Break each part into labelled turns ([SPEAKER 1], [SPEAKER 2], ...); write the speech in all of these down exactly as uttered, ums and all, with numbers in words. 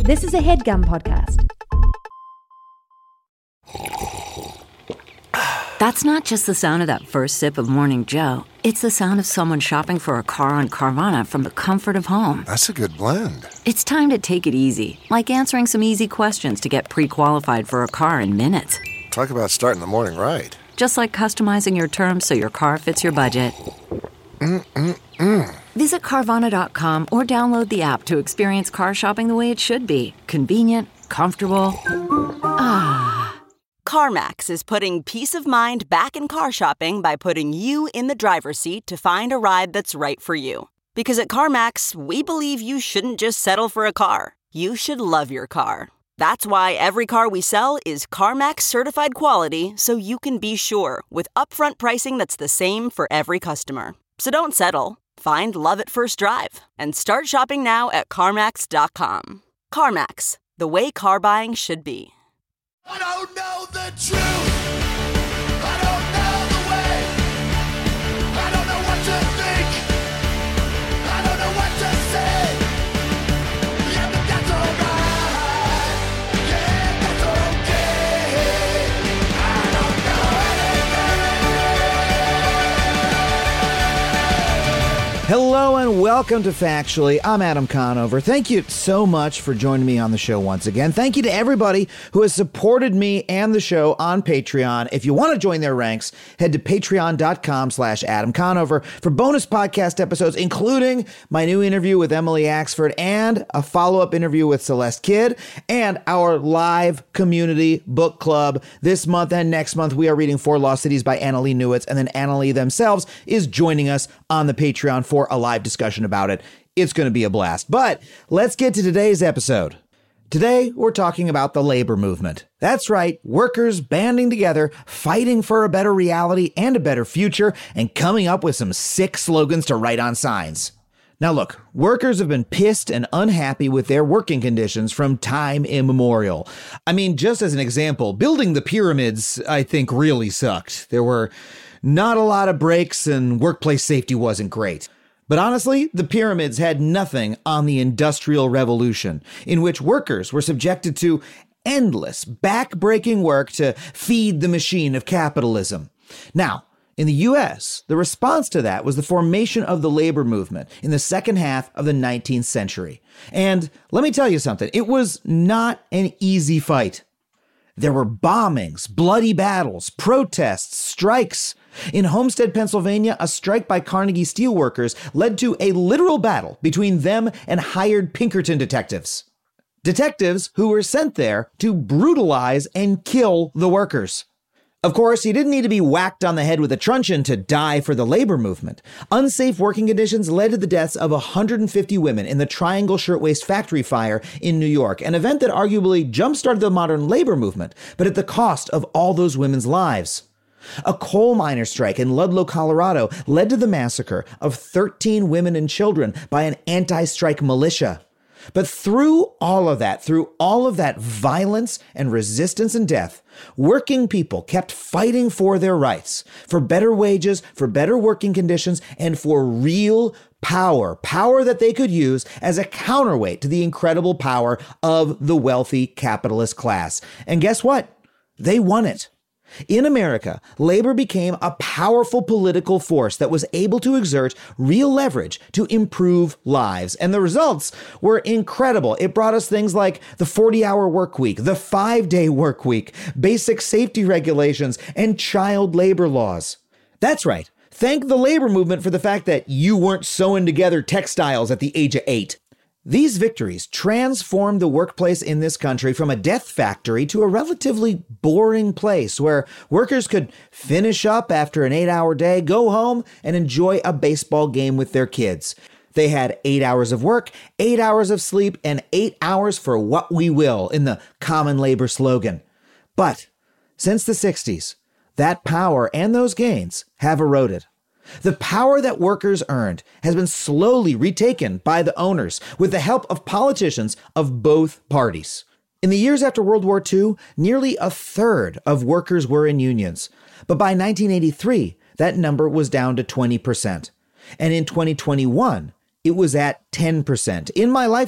[SPEAKER 1] This is a HeadGum podcast.
[SPEAKER 2] That's not just the sound of that first sip of Morning Joe. It's the sound of someone shopping for a car on Carvana from the comfort of home.
[SPEAKER 3] That's a good blend.
[SPEAKER 2] It's time to take it easy, like answering some easy questions to get pre-qualified for a car in minutes.
[SPEAKER 3] Talk about starting the morning right.
[SPEAKER 2] Just like customizing your terms so your car fits your budget.
[SPEAKER 3] Mm-mm-mm.
[SPEAKER 2] Visit Carvana dot com or download the app to experience car shopping the way it should be. Convenient, comfortable. Ah.
[SPEAKER 4] CarMax is putting peace of mind back in car shopping by putting you in the driver's seat to find a ride that's right for you. Because at CarMax, we believe you shouldn't just settle for a car. You should love your car. That's why every car we sell is CarMax certified quality, so you can be sure with upfront pricing that's the same for every customer. So don't settle. Find love at first drive and start shopping now at CarMax dot com. CarMax, the way car buying should be.
[SPEAKER 5] I don't know the truth. I don't know the way. I don't know what to think. I don't know what to say. Yeah, but that's alright. Yeah, that's okay. I don't know anything.
[SPEAKER 6] Hello and welcome to Factually. I'm Adam Conover. Thank you so much for joining me on the show once again. Thank you to everybody who has supported me and the show on Patreon. If you want to join their ranks, head to patreon dot com slash Adam Conover for bonus podcast episodes, including my new interview with Emily Axford and a follow-up interview with Celeste Kidd, and our live community book club. This month and next month, we are reading Four Lost Cities by Annalee Newitz, and then Annalee themselves is joining us on the Patreon for a live discussion about it. It's going to be a blast. But let's get to today's episode. Today, we're talking about the labor movement. That's right, workers banding together, fighting for a better reality and a better future, and coming up with some sick slogans to write on signs. Now look, workers have been pissed and unhappy with their working conditions from time immemorial. I mean, just as an example, building the pyramids, I think, really sucked. There were not a lot of breaks and workplace safety wasn't great. But honestly, the pyramids had nothing on the Industrial Revolution, in which workers were subjected to endless, back-breaking work to feed the machine of capitalism. Now, in the U S, the response to that was the formation of the labor movement in the second half of the nineteenth century. And let me tell you something, it was not an easy fight. There were bombings, bloody battles, protests, strikes. In Homestead, Pennsylvania, a strike by Carnegie steelworkers led to a literal battle between them and hired Pinkerton detectives. Detectives who were sent there to brutalize and kill the workers. Of course, you didn't need to be whacked on the head with a truncheon to die for the labor movement. Unsafe working conditions led to the deaths of one hundred fifty women in the Triangle Shirtwaist Factory fire in New York, an event that arguably jump-started the modern labor movement, but at the cost of all those women's lives. A coal miner strike in Ludlow, Colorado led to the massacre of thirteen women and children by an anti-strike militia. But through all of that, through all of that violence and resistance and death, working people kept fighting for their rights, for better wages, for better working conditions, and for real power, power that they could use as a counterweight to the incredible power of the wealthy capitalist class. And guess what? They won it. In America, labor became a powerful political force that was able to exert real leverage to improve lives. And the results were incredible. It brought us things like the forty-hour work week, the five-day work week, basic safety regulations, and child labor laws. That's right. Thank the labor movement for the fact that you weren't sewing together textiles at the age of eight. These victories transformed the workplace in this country from a death factory to a relatively boring place where workers could finish up after an eight-hour day, go home, and enjoy a baseball game with their kids. They had eight hours of work, eight hours of sleep, and eight hours for what we will in the common labor slogan. But since the sixties, that power and those gains have eroded. The power that workers earned has been slowly retaken by the owners with the help of politicians of both parties. In the years after World War Two, nearly a third of workers were in unions. But by nineteen eighty-three, that number was down to twenty percent. And in twenty twenty-one, it was at ten percent. In my lifetime,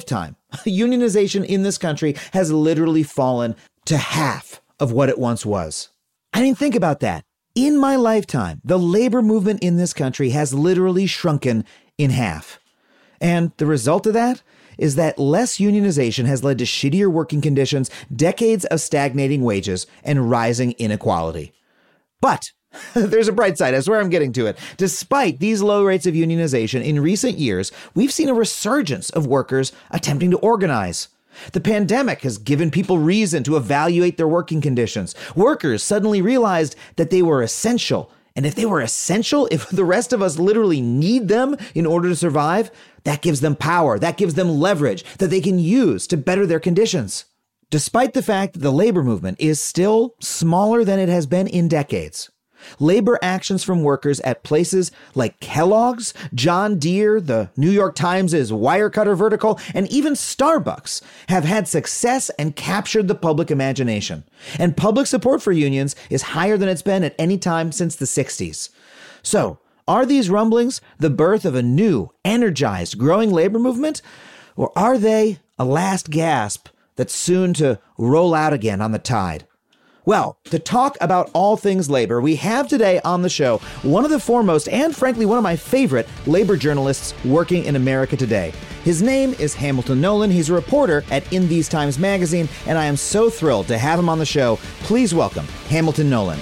[SPEAKER 6] unionization in this country has literally fallen to half of what it once was. I mean, think about that. In my lifetime, the labor movement in this country has literally shrunken in half. And the result of that is that less unionization has led to shittier working conditions, decades of stagnating wages, and rising inequality. But there's a bright side. I swear I'm getting to it. Despite these low rates of unionization in recent years, we've seen a resurgence of workers attempting to organize. The pandemic has given people reason to evaluate their working conditions. Workers suddenly realized that they were essential. And if they were essential, if the rest of us literally need them in order to survive, that gives them power, that gives them leverage that they can use to better their conditions. Despite the fact that the labor movement is still smaller than it has been in decades, labor actions from workers at places like Kellogg's, John Deere, the New York Times' Wirecutter Vertical, and even Starbucks have had success and captured the public imagination. And public support for unions is higher than it's been at any time since the sixties. So, are these rumblings the birth of a new, energized, growing labor movement? Or are they a last gasp that's soon to roll out again on the tide? Well, to talk about all things labor, we have today on the show one of the foremost and frankly one of my favorite labor journalists working in America today. His name is Hamilton Nolan. He's a reporter at In These Times magazine, and I am so thrilled to have him on the show. Please welcome Hamilton Nolan.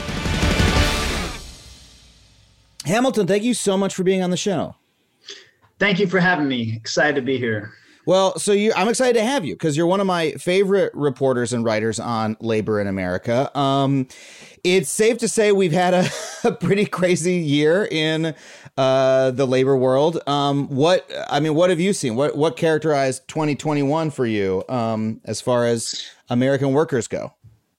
[SPEAKER 6] Hamilton, thank you so much for being on the show.
[SPEAKER 1] Thank you for having me. Excited to be here.
[SPEAKER 6] Well, so you, I'm excited to have you because you're one of my favorite reporters and writers on labor in America. Um, it's safe to say we've had a, a pretty crazy year in uh, the labor world. Um, what I mean, what have you seen? What what characterized twenty twenty-one for you um, as far as American workers go?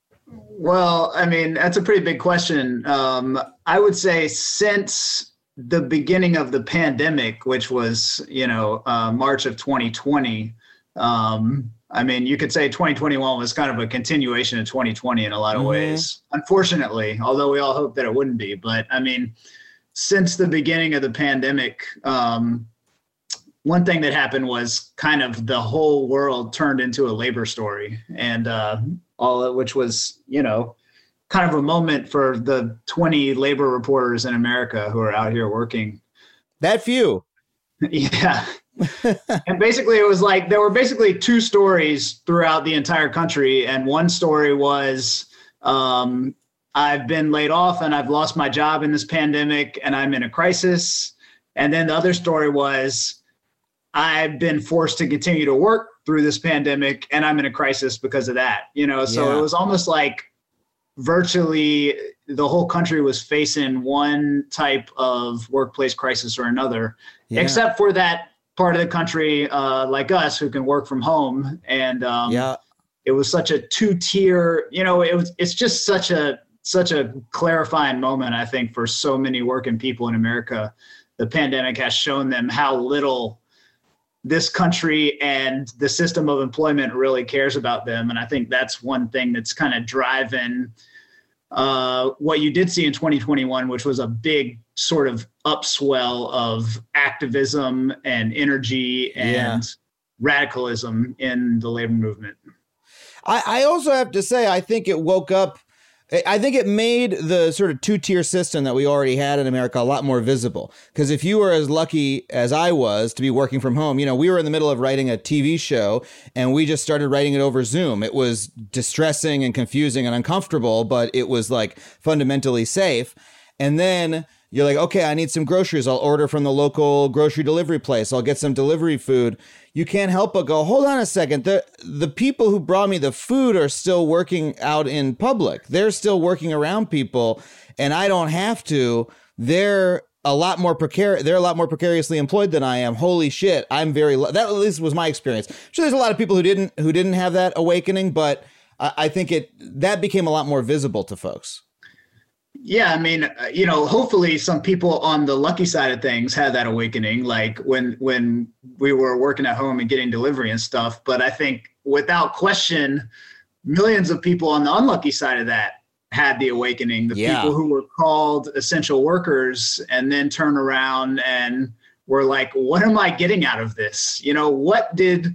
[SPEAKER 1] Well, I mean, that's a pretty big question. Um, I would say since the beginning of the pandemic, which was, you know, uh, March of twenty twenty. Um, I mean, you could say twenty twenty-one was kind of a continuation of twenty twenty in a lot of mm-hmm. ways, unfortunately, although we all hope that it wouldn't be. But I mean, since the beginning of the pandemic, um, one thing that happened was kind of the whole world turned into a labor story, and uh, all of which was, you know, kind of a moment for the twenty labor reporters in America who are out here working.
[SPEAKER 6] That few.
[SPEAKER 1] Yeah. And basically it was like, there were basically two stories throughout the entire country. And one story was, um, I've been laid off and I've lost my job in this pandemic and I'm in a crisis. And then the other story was, I've been forced to continue to work through this pandemic and I'm in a crisis because of that. You know, so yeah. It was almost like virtually the whole country was facing one type of workplace crisis or another, yeah. except for that part of the country uh, like us who can work from home. And um, yeah. it was such a two tier, you know, it was, it's just such a, such a clarifying moment, I think, for so many working people in America. The pandemic has shown them how little this country and the system of employment really cares about them. And I think that's one thing that's kind of driving uh, what you did see in twenty twenty-one, which was a big sort of upswell of activism and energy and yeah. radicalism in the labor movement.
[SPEAKER 6] I, I also have to say, I think it woke up I think it made the sort of two-tier system that we already had in America a lot more visible. Because if you were as lucky as I was to be working from home, you know, we were in the middle of writing a T V show and we just started writing it over Zoom. It was distressing and confusing and uncomfortable, but it was like fundamentally safe. And then you're like, okay, I need some groceries. I'll order from the local grocery delivery place. I'll get some delivery food. You can't help but go, hold on a second. The the people who brought me the food are still working out in public. They're still working around people, and I don't have to. They're a lot more precarious. They're a lot more precariously employed than I am. Holy shit! I'm very. That at least was my experience. I'm sure, there's a lot of people who didn't who didn't have that awakening, but I, I think it that became a lot more visible to folks.
[SPEAKER 1] Yeah, I mean, you know, hopefully some people on the lucky side of things had that awakening, like when when we were working at home and getting delivery and stuff. But I think without question, millions of people on the unlucky side of that had the awakening, the yeah. people who were called essential workers and then turn around and were like, what am I getting out of this? You know, what did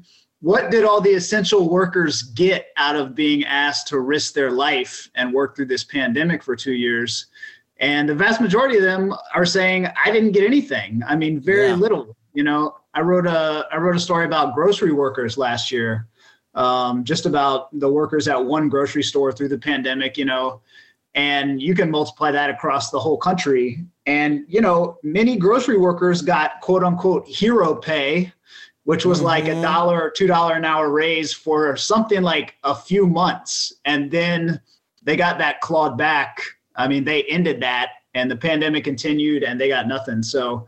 [SPEAKER 1] what did all the essential workers get out of being asked to risk their life and work through this pandemic for two years? And the vast majority of them are saying, I didn't get anything. I mean, very yeah. little. You know, I wrote a I wrote a story about grocery workers last year, um, just about the workers at one grocery store through the pandemic, you know, and you can multiply that across the whole country. And, you know, many grocery workers got quote unquote hero pay, which was mm-hmm. like a dollar or two dollar an hour raise for something like a few months. And then they got that clawed back. I mean, they ended that and the pandemic continued and they got nothing. So,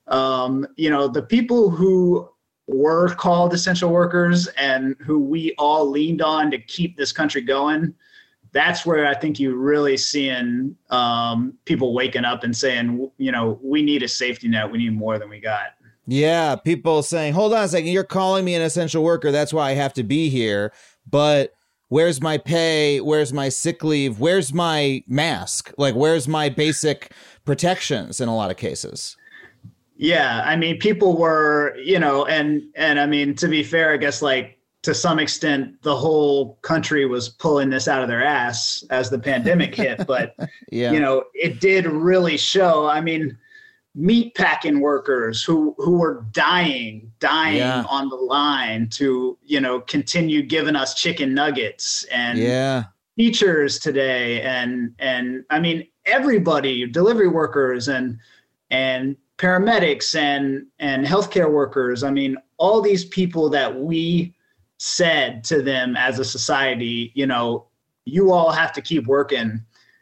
[SPEAKER 1] um, you know, the people who were called essential workers and who we all leaned on to keep this country going, that's where I think you're really seeing um, people waking up and saying, you know, we need a safety net. We need more than we got.
[SPEAKER 6] Yeah, people saying, hold on a second, you're calling me an essential worker. That's why I have to be here. But where's my pay? Where's my sick leave? Where's my mask? Like, where's my basic protections in a lot of cases?
[SPEAKER 1] Yeah, I mean, people were, you know, and and I mean, to be fair, I guess, like, to some extent, the whole country was pulling this out of their ass as the pandemic hit. But, yeah. you know, it did really show. I mean, meat packing workers who who were dying, dying yeah. on the line to, you know, continue giving us chicken nuggets, and
[SPEAKER 6] yeah.
[SPEAKER 1] teachers today. And, and I mean, everybody, delivery workers and, and paramedics and, and healthcare workers. I mean, all these people that we said to them as a society, you know, you all have to keep working.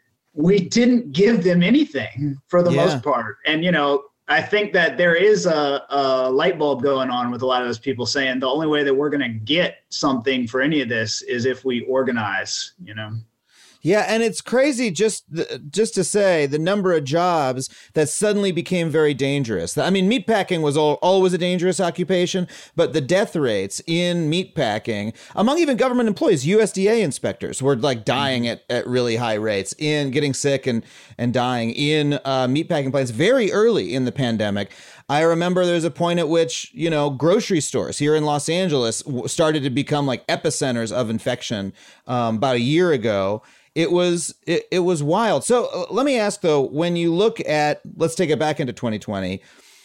[SPEAKER 1] We didn't give them anything for the yeah. most part. And, you know, I think that there is a, a light bulb going on with a lot of those people saying the only way that we're going to get something for any of this is if we organize, you know.
[SPEAKER 6] Yeah, and it's crazy just just to say the number of jobs that suddenly became very dangerous. I mean, meatpacking was all, always a dangerous occupation, but the death rates in meatpacking among even government employees, U S D A inspectors were like dying at, at really high rates, in getting sick and, and dying in uh, meatpacking plants very early in the pandemic. I remember there's a point at which, you know, grocery stores here in Los Angeles started to become like epicenters of infection um, about a year ago. It was it, it was wild. So uh, let me ask, though, when you look at, let's take it back into twenty twenty,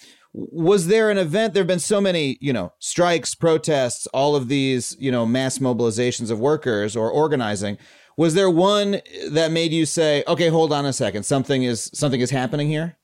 [SPEAKER 6] was there an event? There have been so many, you know, strikes, protests, all of these, you know, mass mobilizations of workers or organizing. Was there one that made you say, OK, hold on a second, something is something is happening here?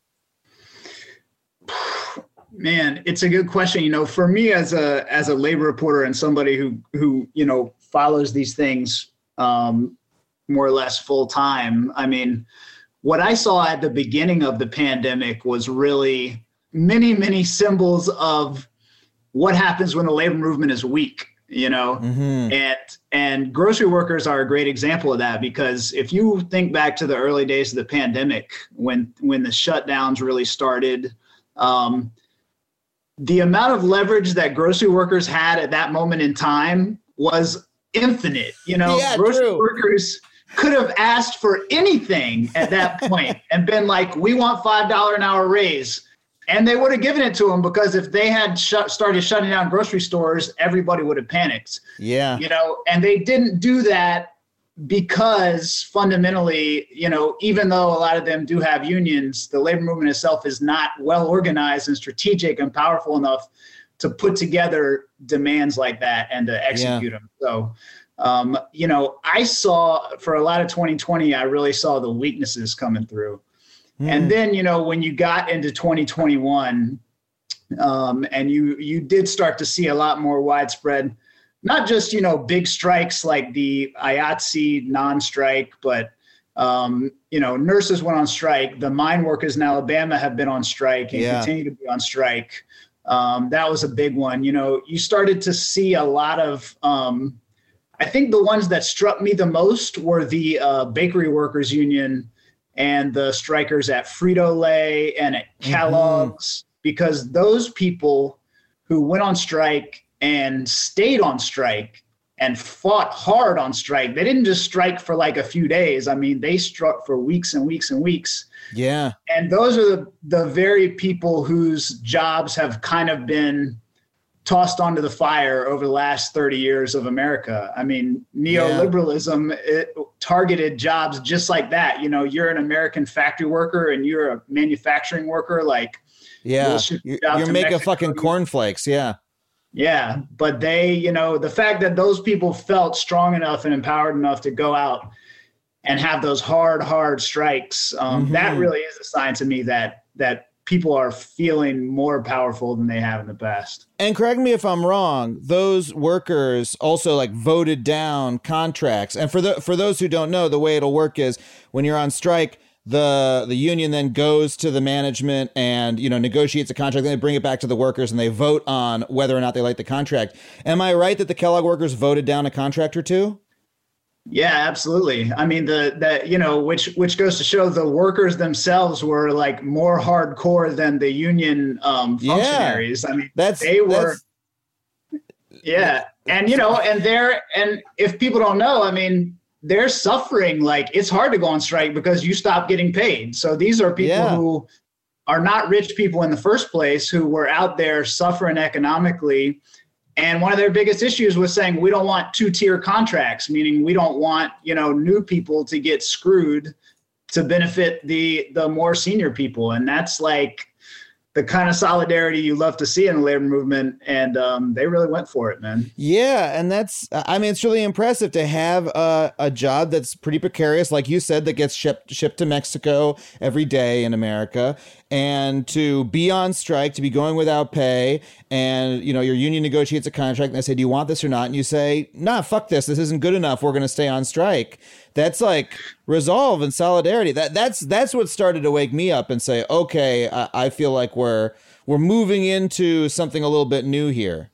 [SPEAKER 1] Man, it's a good question. You know, for me as a as a labor reporter and somebody who who, you know, follows these things um, more or less full time. I mean, what I saw at the beginning of the pandemic was really many, many symbols of what happens when the labor movement is weak, you know, mm-hmm. and and grocery workers are a great example of that, because if you think back to the early days of the pandemic, when when the shutdowns really started, um, the amount of leverage that grocery workers had at that moment in time was infinite. You know,
[SPEAKER 6] yeah,
[SPEAKER 1] grocery
[SPEAKER 6] true.
[SPEAKER 1] workers could have asked for anything at that point and been like, we want five dollars an hour raise. And they would have given it to them, because if they had sh- started shutting down grocery stores, everybody would have panicked.
[SPEAKER 6] Yeah.
[SPEAKER 1] You know, and they didn't do that because fundamentally, you know, even though a lot of them do have unions, the labor movement itself is not well organized and strategic and powerful enough to put together demands like that and to execute yeah. them. So, Um, you know, I saw for a lot of twenty twenty, I really saw the weaknesses coming through. Mm. And then, you know, when you got into twenty twenty-one um, and you you did start to see a lot more widespread, not just, you know, big strikes like the I A T S E non-strike, but, um, you know, nurses went on strike. The mine workers in Alabama have been on strike and yeah. continue to be on strike. Um, that was a big one. You know, you started to see a lot of um, I think the ones that struck me the most were the uh, bakery workers union and the strikers at Frito-Lay and at Kellogg's, mm-hmm. because those people who went on strike and stayed on strike and fought hard on strike, they didn't just strike for like a few days. I mean, they struck for weeks and weeks and weeks.
[SPEAKER 6] Yeah.
[SPEAKER 1] And those are the, the very people whose jobs have kind of been tossed onto the fire over the last thirty years of America. I mean, neoliberalism it targeted jobs just like that. You know, you're an American factory worker and you're a manufacturing worker. Like,
[SPEAKER 6] yeah,
[SPEAKER 1] we'll ship
[SPEAKER 6] you're,
[SPEAKER 1] you out
[SPEAKER 6] you're
[SPEAKER 1] to
[SPEAKER 6] making
[SPEAKER 1] Mexico.
[SPEAKER 6] fucking cornflakes. Yeah.
[SPEAKER 1] Yeah. But they, you know, the fact that those people felt strong enough and empowered enough to go out and have those hard, hard strikes, um,
[SPEAKER 6] Mm-hmm.
[SPEAKER 1] that really is a sign to me that that people are feeling more powerful than they have in the past.
[SPEAKER 6] And correct me if I'm wrong, those workers also like voted down contracts. And for the for those who don't know, the way it'll work is when you're on strike, the the union then goes to the management and, you know, negotiates a contract, then they bring it back to the workers and they vote on whether or not they like the contract. Am I right that the Kellogg workers voted down a contract or two?
[SPEAKER 1] Yeah, absolutely. I mean, the that you know, which which goes to show the workers themselves were like more hardcore than the union um, functionaries. Yeah, I mean,
[SPEAKER 6] that's
[SPEAKER 1] they were.
[SPEAKER 6] That's,
[SPEAKER 1] yeah, and you know, and they're and if people don't know, I mean, they're suffering. Like it's hard to go on strike because you stop getting paid. So these are people
[SPEAKER 6] yeah.
[SPEAKER 1] who are not rich people in the first place who were out there suffering economically. And one of their biggest issues was saying, we don't want two-tier contracts, meaning we don't want, you know, new people to get screwed to benefit the the more senior people. And that's like the kind of solidarity you love to see in the labor movement. And um, they really went for it, man.
[SPEAKER 6] Yeah. And that's, I mean, it's really impressive to have a, a job that's pretty precarious, like you said, that gets shipped, shipped to Mexico every day in America. And to be on strike, to be going without pay, and, you know, your union negotiates a contract and they say, do you want this or not? And you say, nah, fuck this. This isn't good enough. We're going to stay on strike. That's like resolve and solidarity. That that's that's what started to wake me up and say, okay, I, I feel like we're we're moving into something a little bit new here.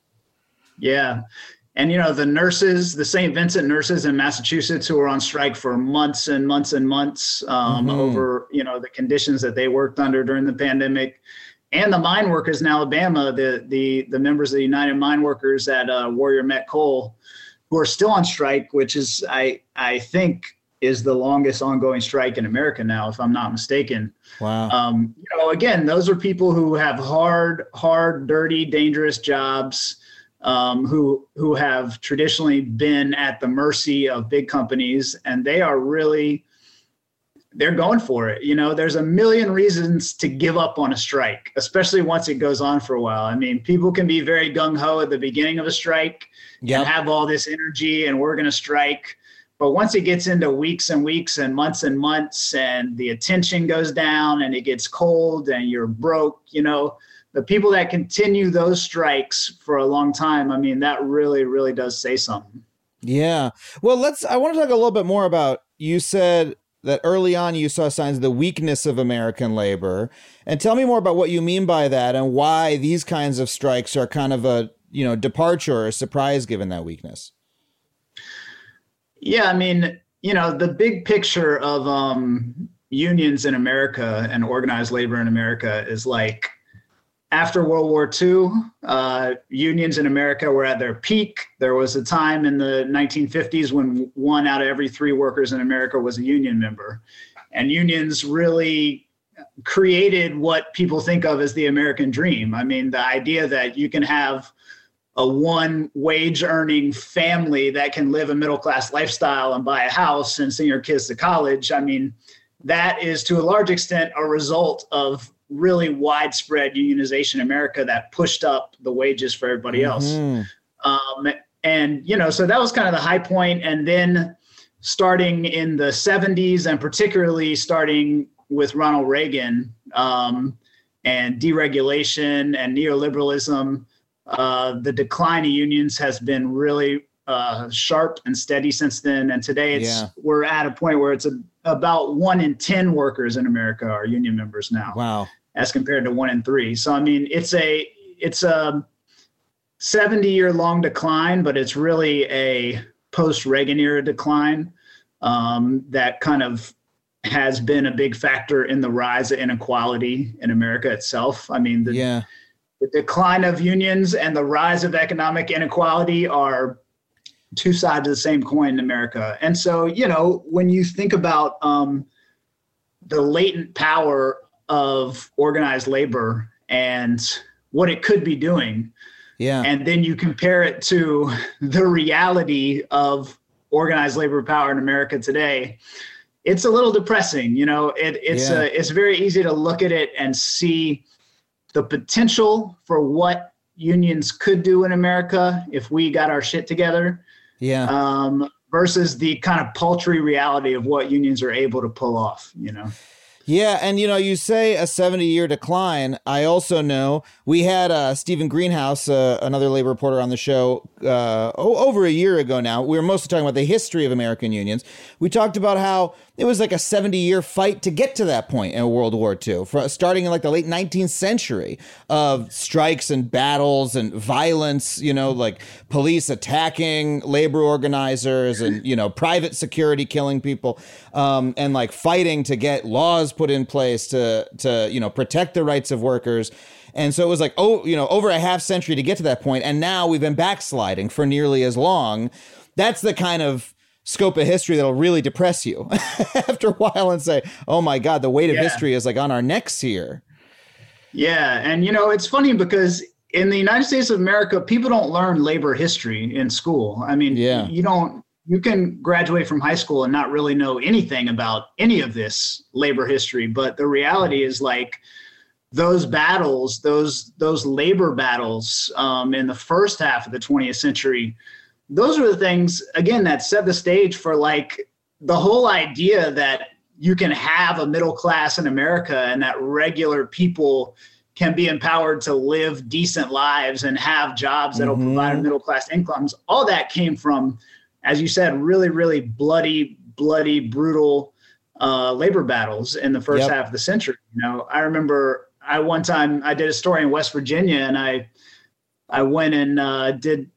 [SPEAKER 1] Yeah. And, you know, the nurses, the Saint Vincent nurses in Massachusetts who were on strike for months and months and months um, mm-hmm. over, you know, the conditions that they worked under during the pandemic. And the mine workers in Alabama, the the the members of the United Mine Workers at uh, Warrior Met Coal, who are still on strike, which is, I I think, is the longest ongoing strike in America now, if I'm not mistaken.
[SPEAKER 6] Wow.
[SPEAKER 1] Um, you know, again, those are people who have hard, hard, dirty, dangerous jobs. Um, who who have traditionally been at the mercy of big companies, and they are really, they're going for it. You know, there's a million reasons to give up on a strike, especially once it goes on for a while. I mean, people can be very gung-ho at the beginning of a strike yep. and have all this energy and we're going to strike. But once it gets into weeks and weeks and months and months and the attention goes down and it gets cold and you're broke, you know, the people that continue those strikes for a long time, I mean, that really, really does say something.
[SPEAKER 6] Yeah. Well, let's, I want to talk a little bit more about, you said that early on you saw signs of the weakness of American labor. And tell me more about what you mean by that and why these kinds of strikes are kind of a, you know, departure or a surprise given that weakness.
[SPEAKER 1] Yeah. I mean, you know, the big picture of um, unions in America and organized labor in America is like, after World War Two, uh, unions in America were at their peak. There was a time in the nineteen fifties when one out of every three workers in America was a union member. And unions really created what people think of as the American dream. I mean, the idea that you can have a one wage earning family that can live a middle-class lifestyle and buy a house and send your kids to college. I mean, that is to a large extent a result of really widespread unionization in America that pushed up the wages for everybody else. Mm-hmm. Um, and, you know, so that was kind of the high point. And then starting in the seventies and particularly starting with Ronald Reagan um, and deregulation and neoliberalism, uh, the decline of unions has been really uh, sharp and steady since then. And today it's yeah. we're at a point where it's a, about one in ten workers in America are union members now.
[SPEAKER 6] Wow.
[SPEAKER 1] As compared to one in three. So, I mean, it's a it's a seventy year long decline, but it's really a post Reagan era decline um, that kind of has been a big factor in the rise of inequality in America itself. I mean, the,
[SPEAKER 6] yeah.
[SPEAKER 1] the decline of unions and the rise of economic inequality are two sides of the same coin in America. And so, you know, when you think about um, the latent power of organized labor and what it could be doing,
[SPEAKER 6] Yeah.
[SPEAKER 1] And then you compare it to the reality of organized labor power in America today. It's a little depressing. You know, it, it's
[SPEAKER 6] Yeah.
[SPEAKER 1] a, it's very easy to look at it and see the potential for what unions could do in America if we got our shit together.
[SPEAKER 6] Yeah.
[SPEAKER 1] Um, versus the kind of paltry reality of what unions are able to pull off, you know?
[SPEAKER 6] Yeah, and you know, you say a seventy-year decline. I also know we had uh, Stephen Greenhouse, uh, another labor reporter on the show, uh, oh, over a year ago now. We were mostly talking about the history of American unions. We talked about how it was like a seventy-year fight to get to that point in World War Two, for, starting in like the late nineteenth century of strikes and battles and violence, you know, like police attacking labor organizers and, you know, private security killing people, um, and like fighting to get laws put in place to, to, you know, protect the rights of workers. And so it was like, oh, you know, over a half century to get to that point. And now we've been backsliding for nearly as long. That's the kind of scope of history that'll really depress you after a while and say, oh my God, the weight of
[SPEAKER 1] Yeah.
[SPEAKER 6] history is like on our necks here.
[SPEAKER 1] Yeah. And, you know, it's funny because in the United States of America, people don't learn labor history in school. I mean,
[SPEAKER 6] Yeah.
[SPEAKER 1] you don't, you can graduate from high school and not really know anything about any of this labor history. But the reality is like those battles, those, those labor battles um, in the first half of the twentieth century, those are the things, again, that set the stage for like the whole idea that you can have a middle class in America and that regular people can be empowered to live decent lives and have jobs that'll
[SPEAKER 6] Mhm.
[SPEAKER 1] provide middle class incomes. All that came from, as you said, really, really bloody, bloody, brutal uh, labor battles in the first
[SPEAKER 6] Yep.
[SPEAKER 1] half of the century. You know, I remember I one time I did a story in West Virginia, and I I went and uh, did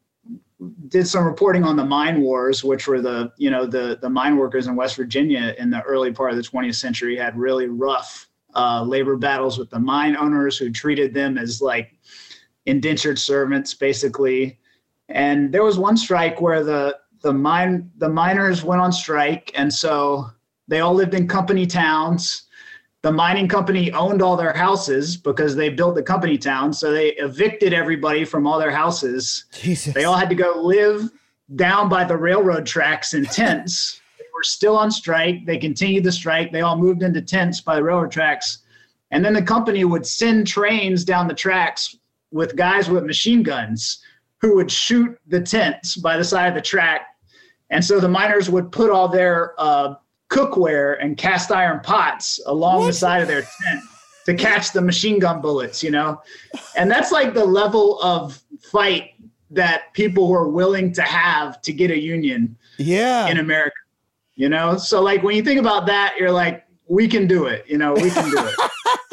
[SPEAKER 1] did some reporting on the mine wars, which were the, you know, the, the mine workers in West Virginia in the early part of the twentieth century had really rough uh, labor battles with the mine owners who treated them as like indentured servants, basically. And there was one strike where the, the mine, the miners went on strike. And so they all lived in company towns. The mining company owned all their houses because they built the company town. So they evicted everybody from all their houses.
[SPEAKER 6] Jesus.
[SPEAKER 1] They all had to go live down by the railroad tracks in tents. They were still on strike. They continued the strike. They all moved into tents by the railroad tracks. And then the company would send trains down the tracks with guys with machine guns who would shoot the tents by the side of the track. And so the miners would put all their uh, cookware and cast iron pots along
[SPEAKER 6] What?
[SPEAKER 1] the side of their tent to catch the machine gun bullets, you know? And that's like the level of fight that people were willing to have to get a union
[SPEAKER 6] Yeah.
[SPEAKER 1] in America, you know? So like when you think about that, you're like, we can do it, you know, we can do it.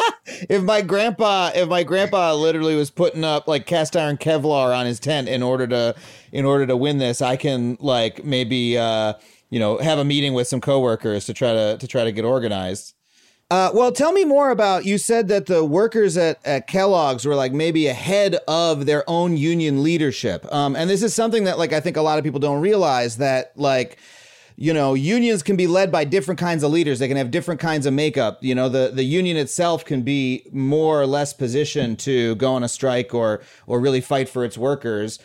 [SPEAKER 6] If my grandpa, if my grandpa literally was putting up like cast iron Kevlar on his tent in order to, in order to win this, I can like maybe, uh, you know, have a meeting with some coworkers to try to, to try to get organized. Uh, well, tell me more about, you said that the workers at, at Kellogg's were like maybe ahead of their own union leadership. Um, and this is something that like, I think a lot of people don't realize that like, you know, unions can be led by different kinds of leaders. They can have different kinds of makeup. You know, the, the union itself can be more or less positioned to go on a strike or, or really fight for its workers.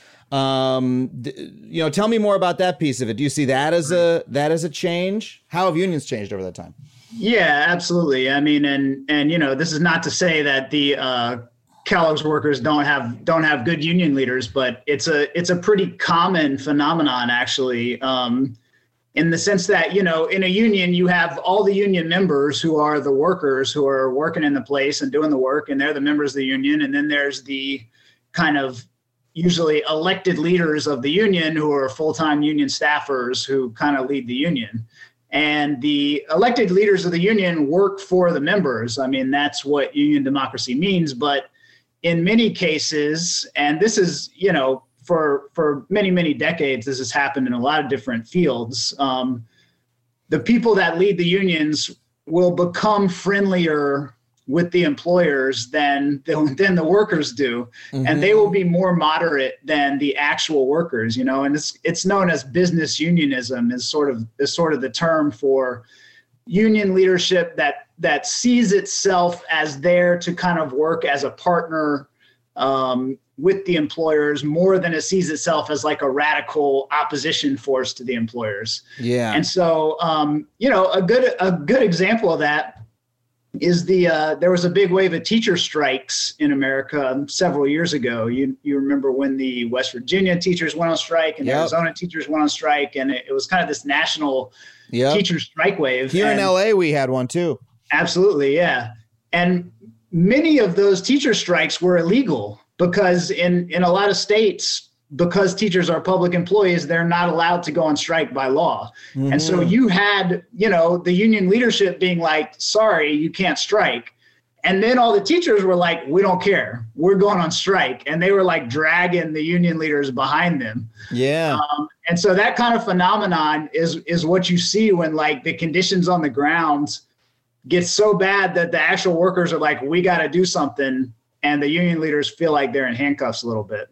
[SPEAKER 6] Um, d- you know, tell me more about that piece of it. Do you see that as a, that as a change? How have unions changed over that time?
[SPEAKER 1] Yeah, absolutely. I mean, and, and, you know, this is not to say that the, uh, Kellogg's workers don't have, don't have good union leaders, but it's a, it's a pretty common phenomenon actually. Um, in the sense that, you know, in a union, you have all the union members who are the workers who are working in the place and doing the work, and they're the members of the union. And then there's the kind of usually elected leaders of the union who are full-time union staffers who kind of lead the union. And the elected leaders of the union work for the members. I mean, that's what union democracy means. But in many cases, and this is, you know, for for many, many decades, this has happened in a lot of different fields. Um, the people that lead the unions will become friendlier with the employers than, than the workers do. Mm-hmm. And they will be more moderate than the actual workers, you know, and it's it's known as business unionism is sort of is sort of the term for union leadership that that sees itself as there to kind of work as a partner um, with the employers more than it sees itself as like a radical opposition force to the employers.
[SPEAKER 6] Yeah.
[SPEAKER 1] And so, um, you know, a good a good example of that is the uh, there was a big wave of teacher strikes in America several years ago. You you remember when the West Virginia teachers went on strike and
[SPEAKER 6] Yep.
[SPEAKER 1] Arizona teachers went on strike, and it, it was kind of this national
[SPEAKER 6] Yep.
[SPEAKER 1] teacher strike wave.
[SPEAKER 6] Here
[SPEAKER 1] And-
[SPEAKER 6] in L A, we had one too.
[SPEAKER 1] Absolutely, yeah. And many of those teacher strikes were illegal because in, in a lot of states, because teachers are public employees, they're not allowed to go on strike by law. Mm-hmm. And so you had, you know, the union leadership being like, sorry, you can't strike. And then all the teachers were like, we don't care. We're going on strike. And they were like dragging the union leaders behind them.
[SPEAKER 6] Yeah.
[SPEAKER 1] Um, and so that kind of phenomenon is, is what you see when like the conditions on the ground get so bad that the actual workers are like, we got to do something. And the union leaders feel like they're in handcuffs a little bit.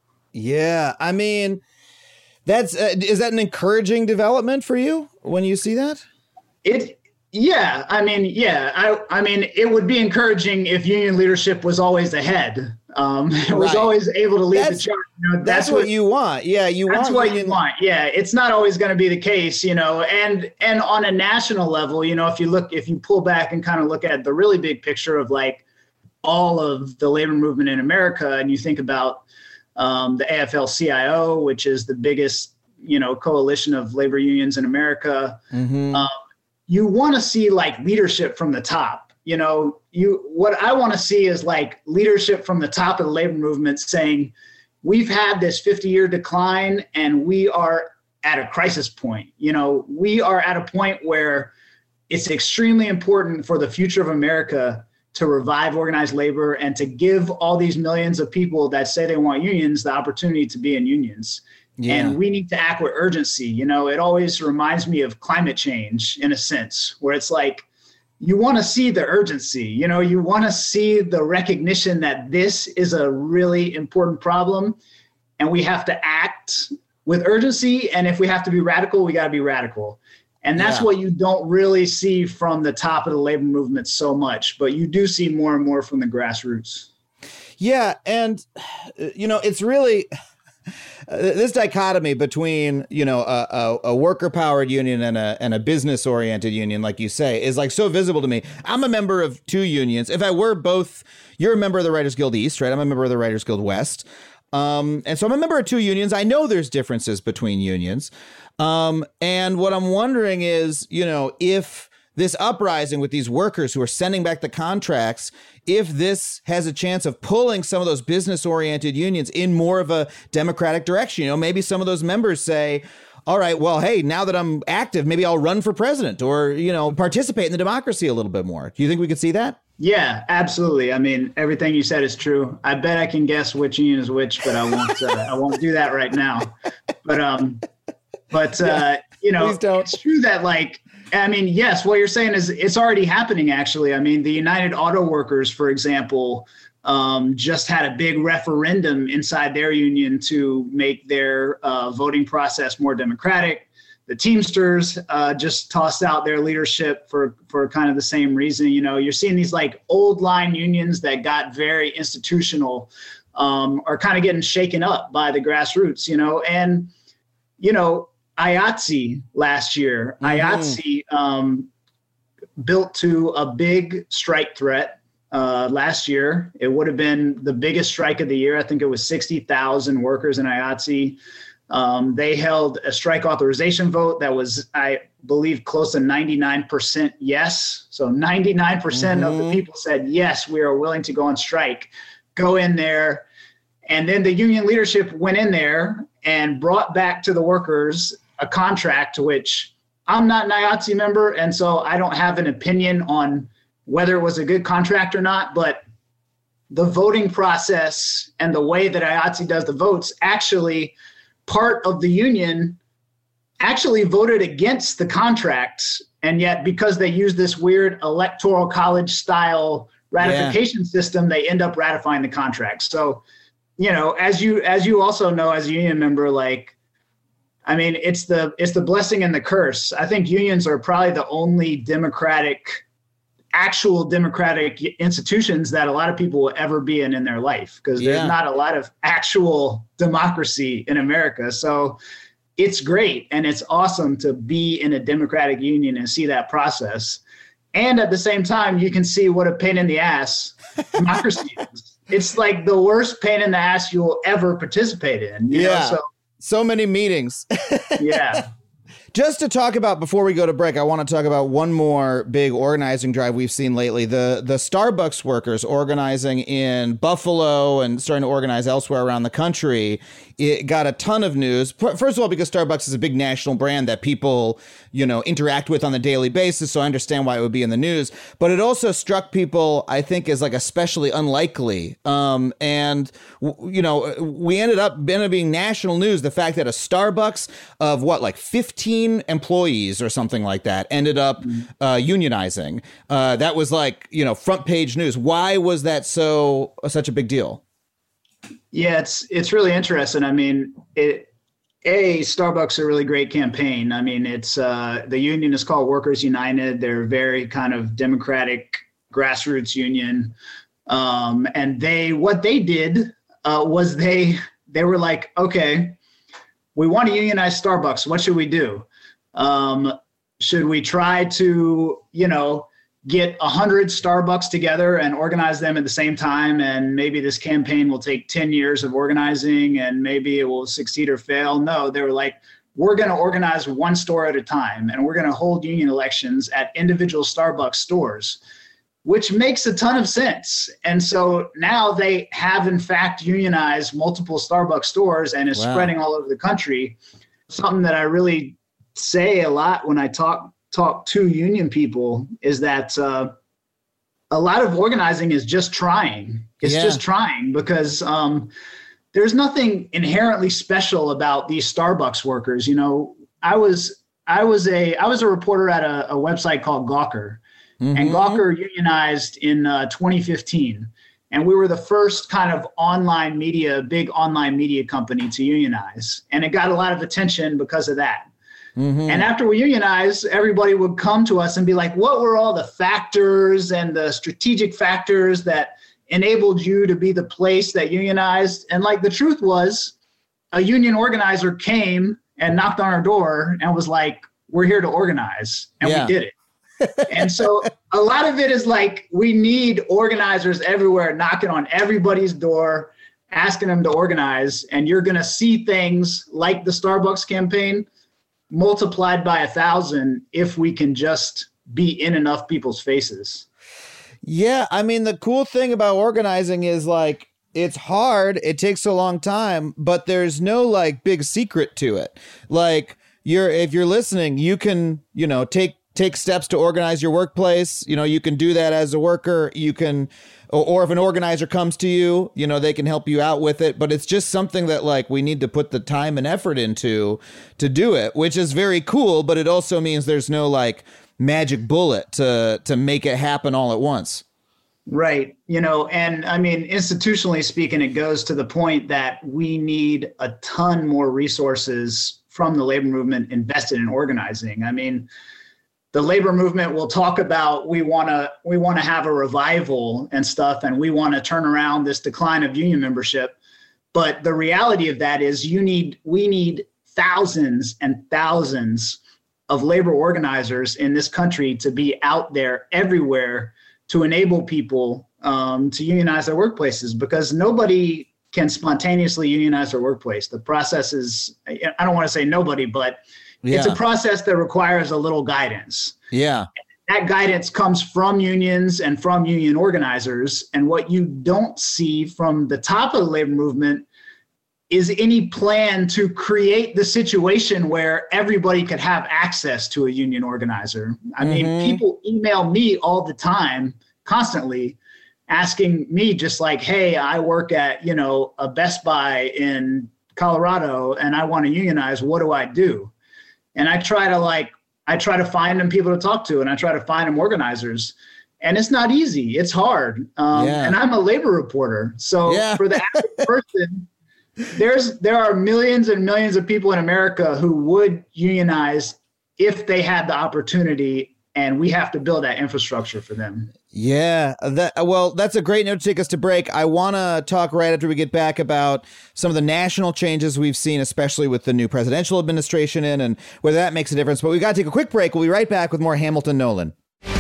[SPEAKER 6] Yeah. I mean, that's, uh, is that an encouraging development for you when you see that?
[SPEAKER 1] It, yeah. I mean, yeah, I, I mean, it would be encouraging if union leadership was always ahead. Um, it was
[SPEAKER 6] Right.
[SPEAKER 1] always able to lead
[SPEAKER 6] That's-
[SPEAKER 1] the charge. You know,
[SPEAKER 6] That's,
[SPEAKER 1] that's,
[SPEAKER 6] what,
[SPEAKER 1] what
[SPEAKER 6] you want. Yeah. You
[SPEAKER 1] That's
[SPEAKER 6] want
[SPEAKER 1] what
[SPEAKER 6] union-
[SPEAKER 1] you want. Yeah, it's not always going to be the case, you know. And and on a national level, you know, if you look, if you pull back and kind of look at the really big picture of like all of the labor movement in America, and you think about um, the A F L C I O, which is the biggest, you know, coalition of labor unions in America,
[SPEAKER 6] Mhm.
[SPEAKER 1] um, you want to see like leadership from the top. You know, you what I want to see is like leadership from the top of the labor movement saying, we've had this fifty year decline and we are at a crisis point. You know, we are at a point where it's extremely important for the future of America to revive organized labor and to give all these millions of people that say they want unions the opportunity to be in unions.
[SPEAKER 6] Yeah.
[SPEAKER 1] And we need to act with urgency. You know, it always reminds me of climate change in a sense, where it's like, you want to see the urgency, you know, you want to see the recognition that this is a really important problem and we have to act with urgency. And if we have to be radical, we got to be radical. And that's
[SPEAKER 6] Yeah.
[SPEAKER 1] what you don't really see from the top of the labor movement so much, but you do see more and more from the grassroots.
[SPEAKER 6] Yeah. And, uh, you know, it's really uh, this dichotomy between, you know, a, a, a worker powered union and a, and a business oriented union, like you say, is like so visible to me. I'm a member of two unions. If I were both, you're a member of the Writers Guild East, right? I'm a member of the Writers Guild West. Um, and so I'm a member of two unions. I know there's differences between unions. Um, and what I'm wondering is, you know, if this uprising with these workers who are sending back the contracts, if this has a chance of pulling some of those business oriented unions in more of a democratic direction. You know, maybe some of those members say, all right, well, hey, now that I'm active, maybe I'll run for president or, you know, participate in the democracy a little bit more. Do you think we could see that?
[SPEAKER 1] Yeah, absolutely. I mean, everything you said is true. I bet I can guess which union is which, but I won't. Uh, I won't do that right now. But um, but uh, you know,
[SPEAKER 6] Please don't.
[SPEAKER 1] it's true that like, I mean, yes, what you're saying is it's already happening. Actually, I mean, the United Auto Workers, for example, um, just had a big referendum inside their union to make their uh, voting process more democratic. The Teamsters uh, just tossed out their leadership for, for kind of the same reason. You know, you're seeing these like old line unions that got very institutional um, are kind of getting shaken up by the grassroots, you know, and, you know, I A T S E last year, mm-hmm. I A T S E um, built to a big strike threat uh, last year. It would have been the biggest strike of the year. I think it was sixty thousand workers in I A T S E. Um, they held a strike authorization vote that was, I believe, close to ninety-nine percent yes. So ninety-nine percent mm-hmm. of the people said, yes, we are willing to go on strike. Go in there. And then the union leadership went in there and brought back to the workers a contract, which I'm not an I A T S E member, and so I don't have an opinion on whether it was a good contract or not, but the voting process and the way that I A T S E does the votes, actually part of the union actually voted against the contracts, and yet because they use this weird electoral college style ratification yeah. system, they end up ratifying the contract. So, you know, as you as you also know as a union member, like, I mean, it's the it's the blessing and the curse. I think unions are probably the only democratic actual democratic institutions that a lot of people will ever be in in their life, because there's
[SPEAKER 6] Yeah.
[SPEAKER 1] not a lot of actual democracy in America. So it's great. And it's awesome to be in a democratic union and see that process. And at the same time, you can see what a pain in the ass democracy is. It's like the worst pain in the ass you'll ever participate in. You
[SPEAKER 6] Yeah.
[SPEAKER 1] know? So,
[SPEAKER 6] So many meetings.
[SPEAKER 1] yeah.
[SPEAKER 6] Just to talk about, before we go to break, I want to talk about one more big organizing drive we've seen lately. The the Starbucks workers organizing in Buffalo and starting to organize elsewhere around the country. It got a ton of news. First of all, because Starbucks is a big national brand that people, you know, interact with on a daily basis. So I understand why it would be in the news. But it also struck people, I think, as like especially unlikely. Um, and, w- you know, we ended up, ended up being national news. The fact that a Starbucks of what, like fifteen employees or something like that ended up uh, unionizing. Uh, that was like, you know, front page news. Why was that so such a big deal?
[SPEAKER 1] Yeah, it's it's really interesting. I mean, it a Starbucks a really great campaign. I mean, it's uh, the union is called Workers United. They're very kind of democratic grassroots union, um, and they what they did uh, was they they were like, okay, we want to unionize Starbucks. What should we do? Um, should we try to, you know, get a hundred Starbucks together and organize them at the same time? And maybe this campaign will take ten years of organizing and maybe it will succeed or fail. No, they were like, we're going to organize one store at a time and we're going to hold union elections at individual Starbucks stores, which makes a ton of sense. And so now they have in fact unionized multiple Starbucks stores and is
[SPEAKER 6] Wow.
[SPEAKER 1] spreading all over the country. Something that I really say a lot when I talk talk to union people is that uh, a lot of organizing is just trying. It's
[SPEAKER 6] Yeah.
[SPEAKER 1] just trying because um, there's nothing inherently special about these Starbucks workers. You know, I was I was a I was a reporter at a, a website called Gawker,
[SPEAKER 6] Mm-hmm.
[SPEAKER 1] and Gawker unionized in uh, twenty fifteen. And we were the first kind of online media, big online media company to unionize. And it got a lot of attention because of that.
[SPEAKER 6] Mm-hmm.
[SPEAKER 1] And after we unionized, everybody would come to us and be like, what were all the factors and the strategic factors that enabled you to be the place that unionized? And like the truth was, a union organizer came and knocked on our door and was like, we're here to organize. And
[SPEAKER 6] Yeah.
[SPEAKER 1] we did it. And so a lot of it is like, we need organizers everywhere knocking on everybody's door, asking them to organize. And you're going to see things like the Starbucks campaign multiplied by a thousand if we can just be in enough people's faces.
[SPEAKER 6] Yeah, I mean, the cool thing about organizing is like, it's hard, it takes a long time, but there's no like big secret to it. Like you're, if you're listening, you can, you know, take take steps to organize your workplace. You know, you can do that as a worker. You can, or, or if an organizer comes to you, you know, they can help you out with it. But it's just something that like we need to put the time and effort into to do it, which is very cool. But it also means there's no like magic bullet to to make it happen all at once.
[SPEAKER 1] Right. You know, and I mean, institutionally speaking, it goes to the point that we need a ton more resources from the labor movement invested in organizing. I mean, the labor movement will talk about we want to we want to have a revival and stuff, and we want to turn around this decline of union membership. But the reality of that is you need we need thousands and thousands of labor organizers in this country to be out there everywhere to enable people um, to unionize their workplaces, because nobody can spontaneously unionize their workplace. The process is, I don't want to say nobody, but
[SPEAKER 6] Yeah.
[SPEAKER 1] it's a process that requires a little guidance.
[SPEAKER 6] Yeah.
[SPEAKER 1] That guidance comes from unions and from union organizers. And what you don't see from the top of the labor movement is any plan to create the situation where everybody could have access to a union organizer. I mean,
[SPEAKER 6] Mhm.
[SPEAKER 1] people email me all the time, constantly, asking me just like, hey, I work at, you know, a Best Buy in Colorado and I want to unionize. What do I do? And I try to like, I try to find them people to talk to, and I try to find them organizers. And it's not easy. It's hard. Um,
[SPEAKER 6] Yeah.
[SPEAKER 1] And I'm a labor reporter. So
[SPEAKER 6] Yeah.
[SPEAKER 1] for the average person, there's there are millions and millions of people in America who would unionize if they had the opportunity and we have to build that infrastructure for them.
[SPEAKER 6] Yeah, that well, that's a great note to take us to break. I want to talk right after we get back about some of the national changes we've seen, especially with the new presidential administration in, and whether that makes a difference. But we've got to take a quick break. We'll be right back with more Hamilton Nolan.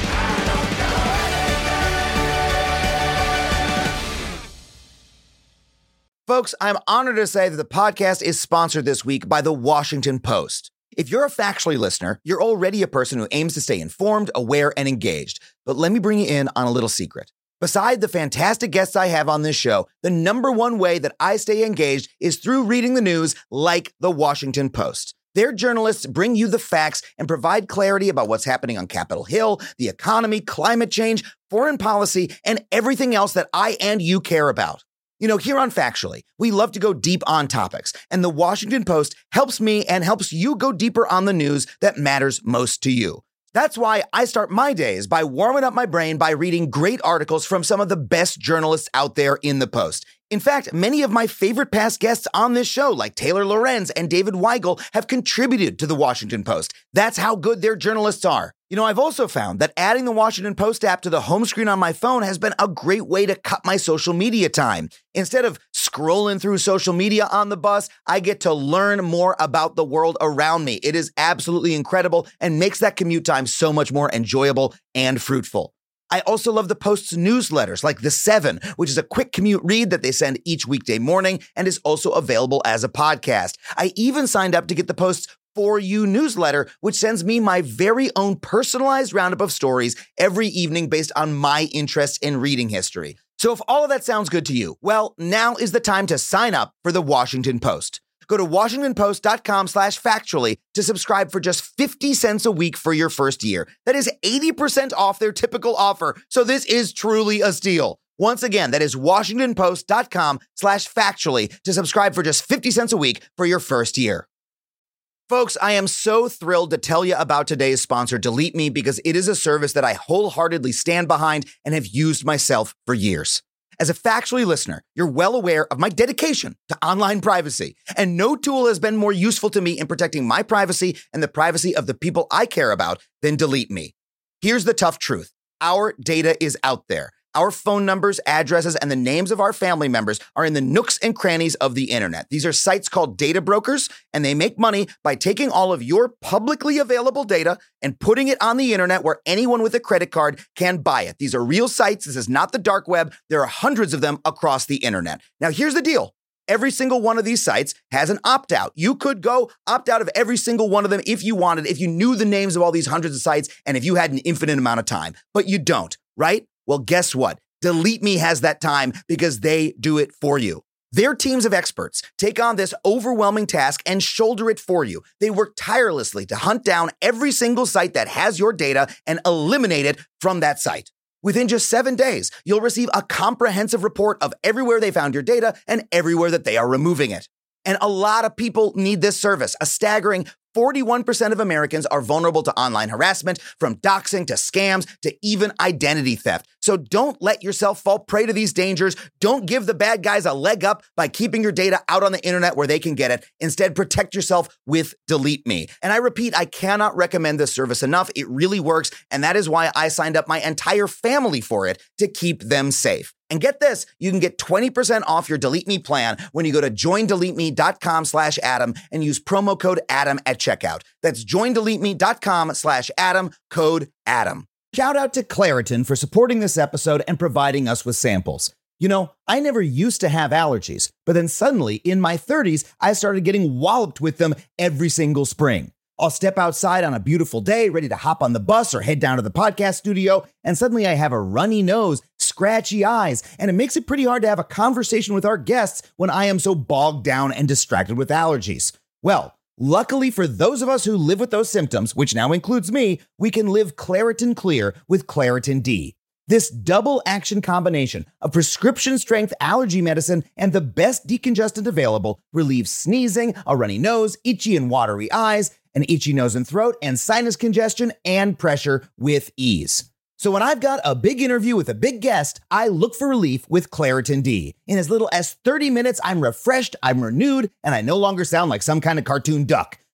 [SPEAKER 6] Folks, I'm honored to say that the podcast is sponsored this week by The Washington Post. If you're a Factually listener, you're already a person who aims to stay informed, aware, and engaged. But let me bring you in on a little secret. Beside the fantastic guests I have on this show, the number one way that I stay engaged is through reading the news like The Washington Post. Their journalists bring you the facts and provide clarity about what's happening on Capitol Hill, the economy, climate change, foreign policy, and everything else that I and you care about. You know, here on Factually, we love to go deep on topics, and The Washington Post helps me and helps you go deeper on the news that matters most to you. That's why I start my days by warming up my brain by reading great articles from some of the best journalists out there in the Post. In fact, many of my favorite past guests on this show, like Taylor Lorenz and David Weigel, have contributed to The Washington Post. That's how good their journalists are. You know, I've also found that adding the Washington Post app to the home screen on my phone has been a great way to cut my social media time. Instead of scrolling through social media on the bus, I get to learn more about the world around me. It is absolutely incredible and makes that commute time so much more enjoyable and fruitful. I also love the Post's newsletters like The Seven, which is a quick commute read that they send each weekday morning and is also available as a podcast. I even signed up to get the Post's For You newsletter, which sends me my very own personalized roundup of stories every evening based on my interests in reading history. So if all of that sounds good to you, well, now is the time to sign up for the Washington Post. Go to washingtonpost.com slash factually to subscribe for just fifty cents a week for your first year. That is eighty percent off their typical offer, so this is truly a steal. Once again, that is washingtonpost.com slash factually to subscribe for just fifty cents a week for your first year. Folks, I am so thrilled to tell you about today's sponsor, Delete Me, because it is a service that I wholeheartedly stand behind and have used myself for years. As a Factually listener, you're well aware of my dedication to online privacy, and no tool has been more useful to me in protecting my privacy and the privacy of the people I care about than Delete Me. Here's the tough truth. Our data is out there. Our phone numbers, addresses, and the names of our family members are in the nooks and crannies of the internet. These are sites called data brokers, and they make money by taking all of your publicly available data and putting it on the internet where anyone with a credit card can buy it. These are real sites. This is not the dark web. There are hundreds of them across the internet. Now, here's the deal. Every single one of these sites has an opt-out. You could go opt out of every single one of them if you wanted, if you knew the names of all these hundreds of sites, and if you had an infinite amount of time. But you don't, right? Well, guess what? Delete Me has that time because they do it for you. Their teams of experts take on this overwhelming task and shoulder it for you. They work tirelessly to hunt down every single site that has your data and eliminate it from that site. Within just seven days, you'll receive a comprehensive report of everywhere they found your data and everywhere that they are removing it. And a lot of people need this service. A staggering forty-one percent of Americans are vulnerable to online harassment, from doxing to scams to even identity theft. So don't let yourself fall prey to these dangers. Don't give the bad guys a leg up by keeping your data out on the internet where they can get it. Instead, protect yourself with Delete Me. And I repeat, I cannot recommend this service enough. It really works. And that is why I signed up my entire family for it, to keep them safe. And get this, you can get twenty percent off your Delete Me plan when you go to joindeleteme.com slash Adam and use promo code Adam at checkout. That's joindeleteme.com slash Adam, code Adam. Shout out to Claritin for supporting this episode and providing us with samples. You know, I never used to have allergies, but then suddenly in my thirties, I started getting walloped with them every single spring. I'll step outside on a beautiful day, ready to hop on the bus or head down to the podcast studio, and suddenly I have a runny nose, scratchy eyes, and it makes it pretty hard to have a conversation with our guests when I am so bogged down and distracted with allergies. Well, luckily for those of us who live with those symptoms, which now includes me, we can live Claritin Clear with Claritin D. This double action combination of prescription strength allergy medicine and the best decongestant available relieves sneezing, a runny nose, itchy and watery eyes, an itchy nose and throat, and sinus congestion and pressure with ease. So when I've got a big interview with a big guest, I look for relief with Claritin D. In as little as thirty minutes, I'm refreshed, I'm renewed, and I no longer sound like some kind of cartoon duck.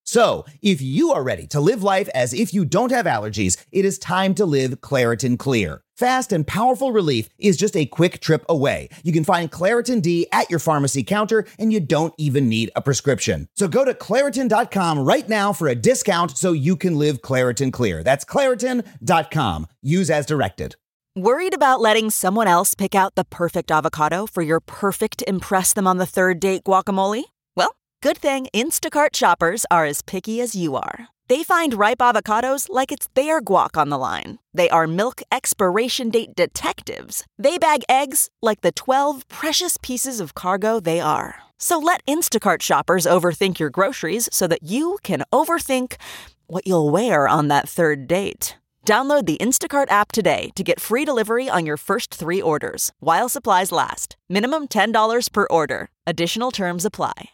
[SPEAKER 6] So, if you are ready to live life as if you don't have allergies, it is time to live Claritin Clear. Fast and powerful relief is just a quick trip away. You can find Claritin D at your pharmacy counter, and you don't even need a prescription. So go to Claritin dot com right now for a discount so you can live Claritin Clear. That's Claritin dot com. Use as directed.
[SPEAKER 4] Worried about letting someone else pick out the perfect avocado for your perfect impress them on the third date guacamole? Well, good thing Instacart shoppers are as picky as you are. They find ripe avocados like it's their guac on the line. They are milk expiration date detectives. They bag eggs like the twelve precious pieces of cargo they are. So let Instacart shoppers overthink your groceries so that you can overthink what you'll wear on that third date. Download the Instacart app today to get free delivery on your first three orders, while supplies last. Minimum ten dollars per order. Additional terms apply.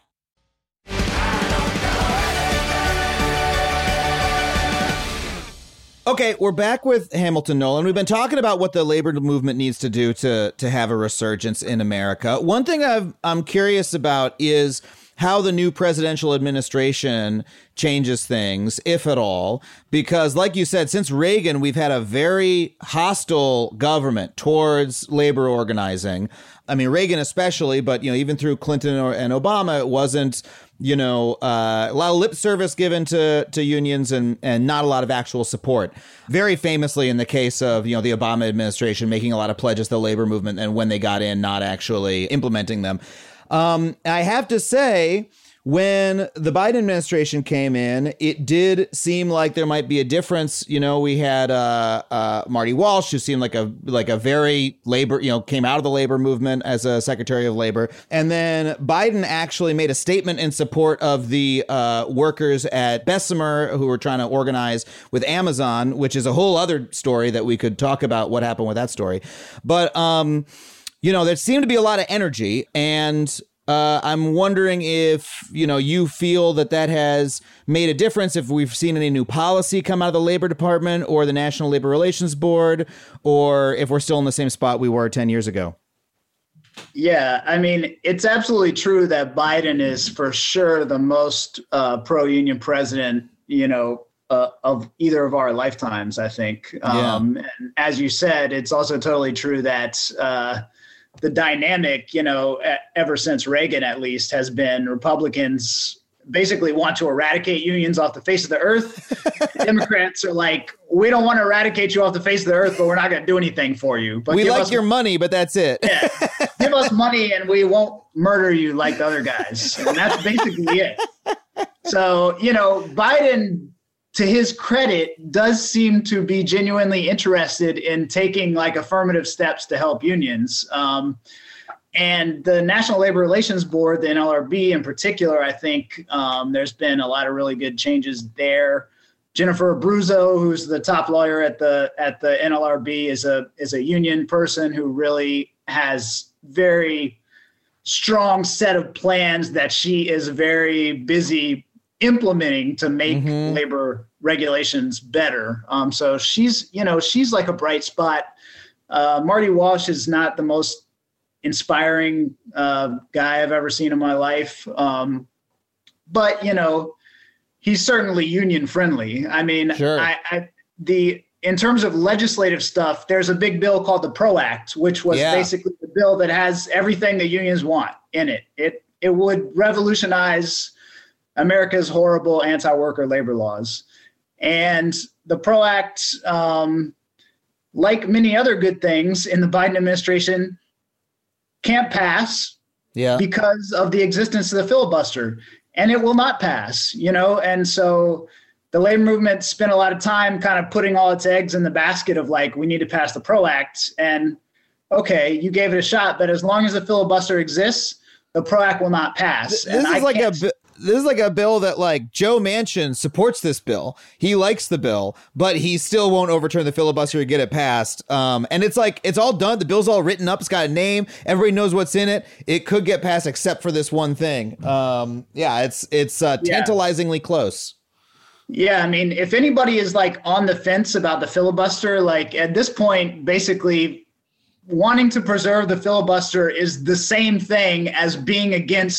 [SPEAKER 6] Okay, we're back with Hamilton Nolan. We've been talking about what the labor movement needs to do to to have a resurgence in America. One thing I've, I'm curious about is how the new presidential administration changes things, if at all, because like you said, since Reagan, we've had a very hostile government towards labor organizing. I mean, Reagan especially, but, you know, even through Clinton or, and Obama, it wasn't, you know, uh, a lot of lip service given to, to unions and, and not a lot of actual support. Very famously in the case of, you know, the Obama administration making a lot of pledges to the labor movement and when they got in, not actually implementing them. Um, I have to say, when the Biden administration came in, it did seem like there might be a difference. You know, we had uh, uh, Marty Walsh, who seemed like a like a very labor, you know, came out of the labor movement as a Secretary of Labor. And then Biden actually made a statement in support of the uh, workers at Bessemer who were trying to organize with Amazon, which is a whole other story that we could talk about what happened with that story. But, um, you know, there seemed to be a lot of energy, and Uh, I'm wondering if, you know, you feel that that has made a difference, if we've seen any new policy come out of the Labor Department or the National Labor Relations Board, or if we're still in the same spot we were ten years ago.
[SPEAKER 1] Yeah, I mean, it's absolutely true that Biden is for sure the most uh, pro-union president, you know, uh, of either of our lifetimes, I think. Um, yeah. And as you said, it's also totally true that uh, the dynamic, you know, ever since Reagan, at least, has been Republicans basically want to eradicate unions off the face of the earth. Democrats are like, we don't want to eradicate you off the face of the earth, but we're not going to do anything for you. But
[SPEAKER 6] we like
[SPEAKER 1] us,
[SPEAKER 6] your money, but that's it.
[SPEAKER 1] Yeah, give us money and we won't murder you like the other guys. And that's basically it. So, you know, Biden, to his credit, does seem to be genuinely interested in taking like affirmative steps to help unions. Um, and the National Labor Relations Board, the N L R B in particular, I think um, there's been a lot of really good changes there. Jennifer Abruzzo, who's the top lawyer at the at the N L R B, is a is a union person who really has very strong set of plans that she is very busy implementing to make mm-hmm. labor regulations better. Um, so she's, you know, she's like a bright spot. Uh, Marty Walsh is not the most inspiring uh, guy I've ever seen in my life. Um, but, you know, he's certainly union friendly. I mean,
[SPEAKER 6] sure.
[SPEAKER 1] I, I, the in terms of legislative stuff, there's a big bill called the PRO Act, which was yeah. basically the bill that has everything the unions want in it. It it would revolutionize America's horrible anti-worker labor laws. And the PRO Act, um, like many other good things in the Biden administration, can't pass
[SPEAKER 6] yeah.
[SPEAKER 1] because of the existence of the filibuster. And it will not pass, you know? And so the labor movement spent a lot of time kind of putting all its eggs in the basket of like, we need to pass the PRO Act. And okay, you gave it a shot, but as long as the filibuster exists, the PRO Act will not pass.
[SPEAKER 6] This
[SPEAKER 1] and
[SPEAKER 6] is
[SPEAKER 1] I
[SPEAKER 6] like a
[SPEAKER 1] can't...
[SPEAKER 6] This is like a bill that like Joe Manchin supports this bill. He likes the bill, but he still won't overturn the filibuster to get it passed. Um, and it's like, it's all done. The bill's all written up. It's got a name. Everybody knows what's in it. It could get passed except for this one thing. Um, yeah, it's, it's uh, tantalizingly yeah. close.
[SPEAKER 1] Yeah. I mean, if anybody is like on the fence about the filibuster, like at this point, basically wanting to preserve the filibuster is the same thing as being against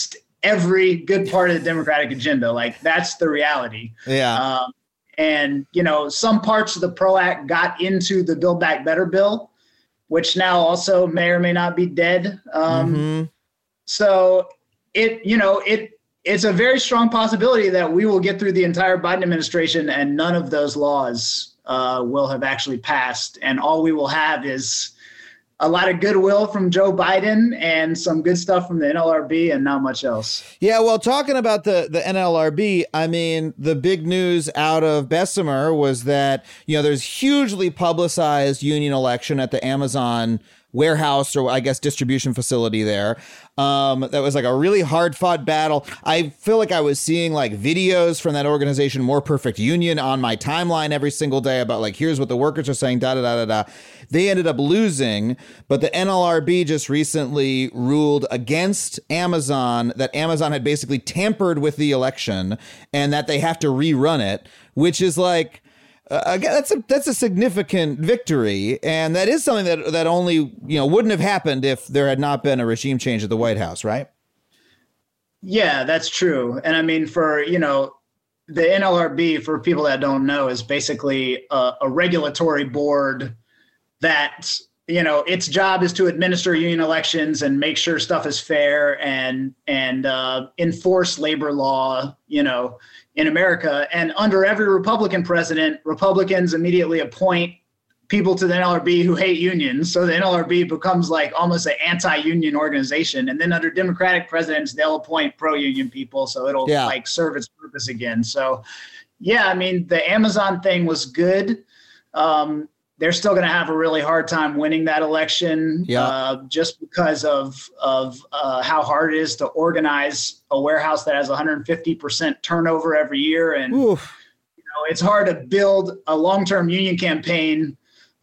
[SPEAKER 1] every good part of the Democratic agenda. Like, that's the reality.
[SPEAKER 6] Yeah.
[SPEAKER 1] Um, and, you know, some parts of the PRO Act got into the Build Back Better bill, which now also may or may not be dead. Um,
[SPEAKER 6] mm-hmm.
[SPEAKER 1] So it, you know, it it's a very strong possibility that we will get through the entire Biden administration and none of those laws uh, will have actually passed. And all we will have is a lot of goodwill from Joe Biden and some good stuff from the N L R B and not much else.
[SPEAKER 6] Yeah, well, talking about the, the N L R B, I mean, the big news out of Bessemer was that, you know, there's hugely publicized union election at the Amazon warehouse, or I guess distribution facility there. Um, that was like a really hard fought battle. I feel like I was seeing like videos from that organization, More Perfect Union, on my timeline every single day about like, here's what the workers are saying, da da da da da. They ended up losing, but the N L R B just recently ruled against Amazon, that Amazon had basically tampered with the election and that they have to rerun it, which is like, Uh, again, that's a that's a significant victory, and that is something that that only, you know, wouldn't have happened if there had not been a regime change at the White House, right?
[SPEAKER 1] Yeah, that's true. And I mean, for, you know, the N L R B, for people that don't know, is basically a, a regulatory board that, you know, its job is to administer union elections and make sure stuff is fair and and uh, enforce labor law, you know, in America. And under every Republican president, Republicans immediately appoint people to the N L R B who hate unions. So the N L R B becomes like almost an anti-union organization. And then under Democratic presidents, they'll appoint pro-union people. So it'll yeah. like serve its purpose again. So yeah, I mean, the Amazon thing was good. Um, they're still going to have a really hard time winning that election
[SPEAKER 6] yeah.
[SPEAKER 1] uh, just because of of uh, how hard it is to organize a warehouse that has one hundred fifty percent turnover every year. And Oof. you know, it's hard to build a long-term union campaign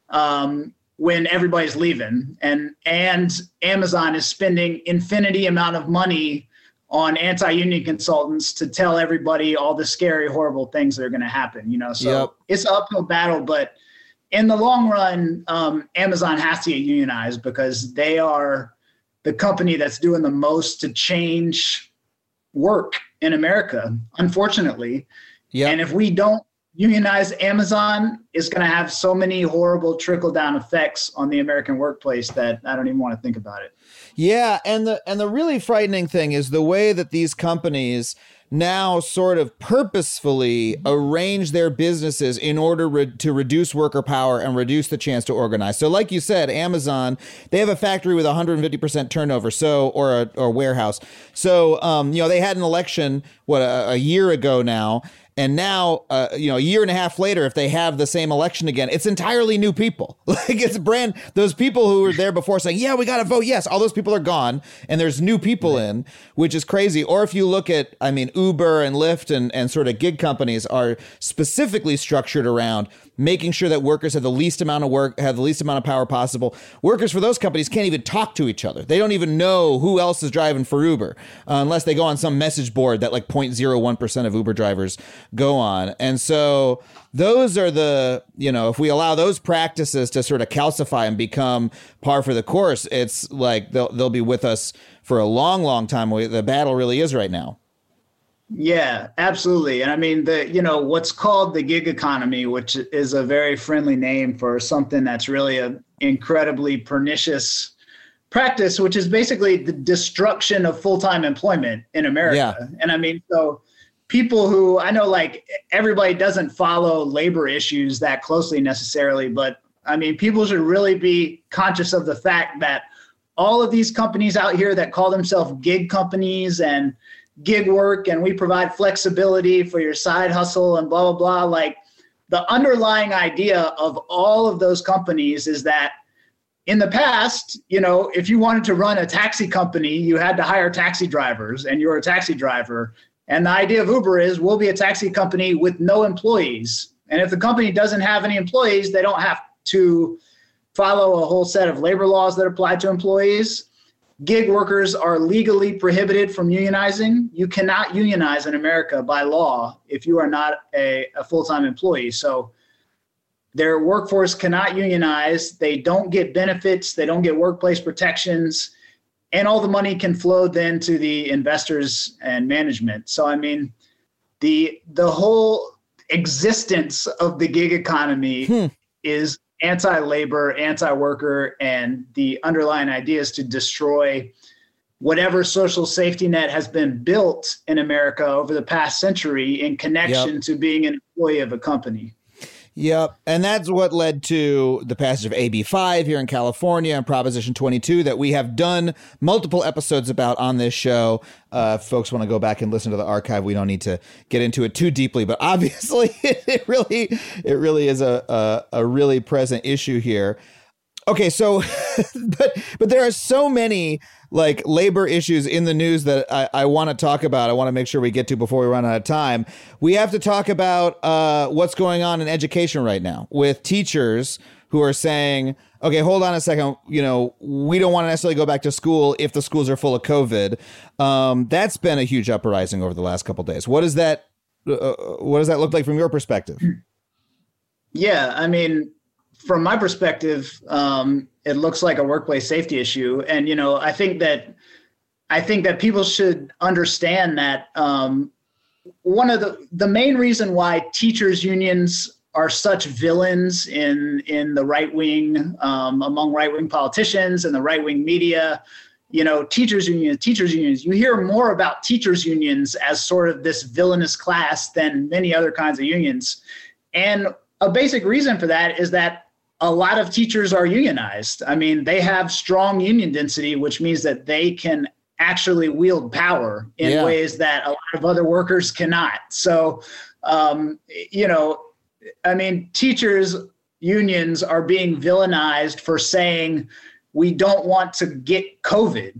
[SPEAKER 1] um, when everybody's leaving. And, and Amazon is spending infinity amount of money on anti-union consultants to tell everybody all the scary, horrible things that are going to happen. You know, so
[SPEAKER 6] yep.
[SPEAKER 1] it's an uphill battle, but in the long run, um, Amazon has to get unionized because they are the company that's doing the most to change work in America, unfortunately.
[SPEAKER 6] Yep.
[SPEAKER 1] And if we don't unionize Amazon, it's going to have so many horrible trickle-down effects on the American workplace that I don't even want to think about it.
[SPEAKER 6] Yeah, and the and the really frightening thing is the way that these companies now sort of purposefully arrange their businesses in order re- to reduce worker power and reduce the chance to organize. So like you said, Amazon, they have a factory with one hundred fifty percent turnover, so or a, or a warehouse. So, um, you know, they had an election, what, a, a year ago now. And now, uh, you know, a year and a half later, if they have the same election again, it's entirely new people. Like it's brand, those people who were there before saying, yeah, we got to vote yes, all those people are gone. And there's new people in, which is crazy. Or if you look at, I mean, Uber and Lyft and, and sort of gig companies are specifically structured around making sure that workers have the least amount of work, have the least amount of power possible. Workers for those companies can't even talk to each other. They don't even know who else is driving for Uber uh, unless they go on some message board that like zero point zero one percent of Uber drivers go on. And so those are the, you know, if we allow those practices to sort of calcify and become par for the course, it's like they'll, they'll be with us for a long, long time. The battle really is right now.
[SPEAKER 1] Yeah, absolutely. And I mean, the, you know, what's called the gig economy, which is a very friendly name for something that's really an incredibly pernicious practice, which is basically the destruction of full-time employment in America.
[SPEAKER 6] Yeah.
[SPEAKER 1] And I mean, so people who, I know like everybody doesn't follow labor issues that closely necessarily, but I mean, people should really be conscious of the fact that all of these companies out here that call themselves gig companies and gig work, and we provide flexibility for your side hustle and blah, blah, blah. Like the underlying idea of all of those companies is that in the past, you know, if you wanted to run a taxi company, you had to hire taxi drivers and you're a taxi driver. And the idea of Uber is we'll be a taxi company with no employees. And if the company doesn't have any employees, they don't have to follow a whole set of labor laws that apply to employees. Gig workers are legally prohibited from unionizing. You cannot unionize in America by law if you are not a, a full-time employee. So their workforce cannot unionize. They don't get benefits. They don't get workplace protections. and all the money can flow then to the investors and management. So, I mean, the the whole existence of the gig economy hmm. is anti-labor, anti-worker, and the underlying idea is to destroy whatever social safety net has been built in America over the past century in connection yep. to being an employee of a company.
[SPEAKER 6] Yep. And that's what led to the passage of A B five here in California and Proposition twenty-two that we have done multiple episodes about on this show. Uh, if folks want to go back and listen to the archive, we don't need to get into it too deeply, but obviously it really, it really is a, a, a really present issue here. Okay, so, but but there are so many like labor issues in the news that I, I want to talk about. I want to make sure we get to before we run out of time. We have to talk about uh, what's going on in education right now with teachers who are saying, okay, hold on a second. You know, we don't want to necessarily go back to school if the schools are full of COVID. Um, that's been a huge uprising over the last couple of days. What does that uh, what does that look like from your perspective?
[SPEAKER 1] Yeah, I mean, from my perspective, um, it looks like a workplace safety issue. And, you know, I think that I think that people should understand that um, one of the the main reason why teachers unions are such villains in in the right wing, um, among right wing politicians and the right wing media, you know, teachers unions, teachers unions, you hear more about teachers unions as sort of this villainous class than many other kinds of unions. And a basic reason for that is that a lot of teachers are unionized. I mean, they have strong union density, which means that they can actually wield power in yeah. ways that a lot of other workers cannot. So, um, you know, I mean, teachers unions are being villainized for saying we don't want to get COVID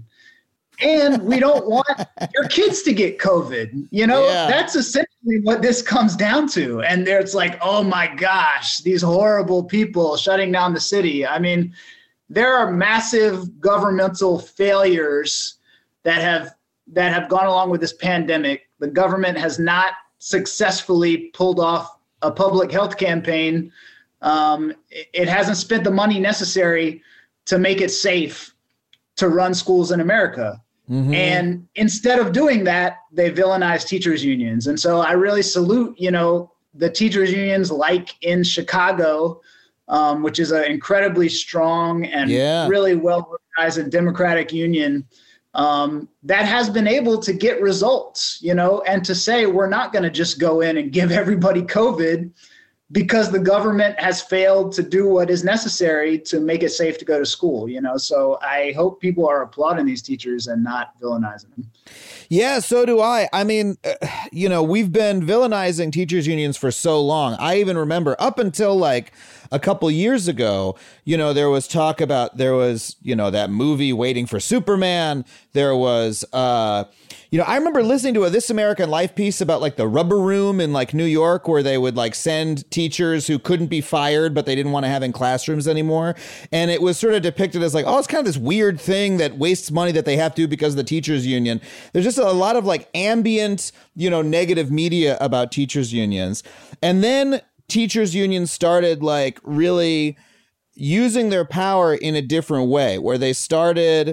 [SPEAKER 1] and we don't want your kids to get COVID. You know, yeah. that's essentially what this comes down to. And there it's like, oh my gosh, these horrible people shutting down the city. I mean, there are massive governmental failures that have that have gone along with this pandemic. The government has not successfully pulled off a public health campaign. Um, it hasn't spent the money necessary to make it safe to run schools in America. Mm-hmm. And instead of doing that, they villainize teachers unions. And so I really salute, you know, the teachers unions like in Chicago, um, which is an incredibly strong and yeah. really well organized and democratic union um, that has been able to get results, you know, and to say we're not going to just go in and give everybody COVID because the government has failed to do what is necessary to make it safe to go to school, you know. So I hope people are applauding these teachers and not villainizing them.
[SPEAKER 6] Yeah, so do I. I mean, you know, we've been villainizing teachers unions for so long. I even remember up until like a couple years ago, you know, there was talk about there was, you know, that movie Waiting for Superman. There was, uh, you know, I remember listening to a This American Life piece about like the rubber room in like New York where they would like send teachers who couldn't be fired, but they didn't want to have in classrooms anymore. And it was sort of depicted as like, oh, it's kind of this weird thing that wastes money that they have to because of the teachers union. There's just a lot of like ambient, you know, negative media about teachers unions. And then teachers unions started like really using their power in a different way where they started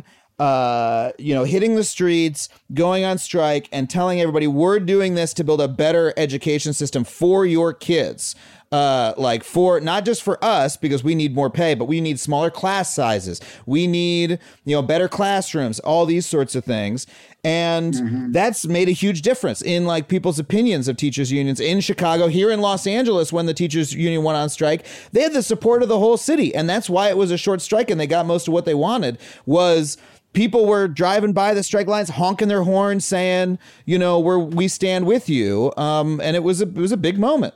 [SPEAKER 6] Uh, you know, hitting the streets, going on strike and telling everybody we're doing this to build a better education system for your kids. Uh, like for not just for us, because we need more pay, but we need smaller class sizes. We need, you know, better classrooms, all these sorts of things. And mm-hmm. that's made a huge difference in like people's opinions of teachers unions in Chicago. Here in Los Angeles, when the teachers union went on strike, they had the support of the whole city. And that's why it was a short strike and they got most of what they wanted was people were driving by the strike lines, honking their horns, saying, you know, we're, we stand with you. Um, and it was a, it was a big moment.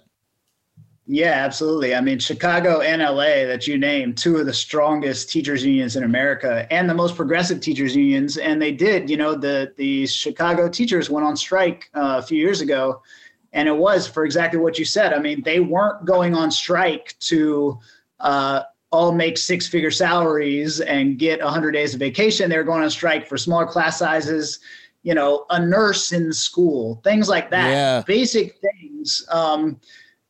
[SPEAKER 1] Yeah, absolutely. I mean, Chicago and L A that you named, two of the strongest teachers unions in America and the most progressive teachers unions. And they did, you know, the, the Chicago teachers went on strike uh, a few years ago. And it was for exactly what you said. I mean, they weren't going on strike to uh, all make six figure salaries and get one hundred days of vacation. They were going on strike for smaller class sizes, you know, a nurse in school, things like that, yeah. basic things. Um,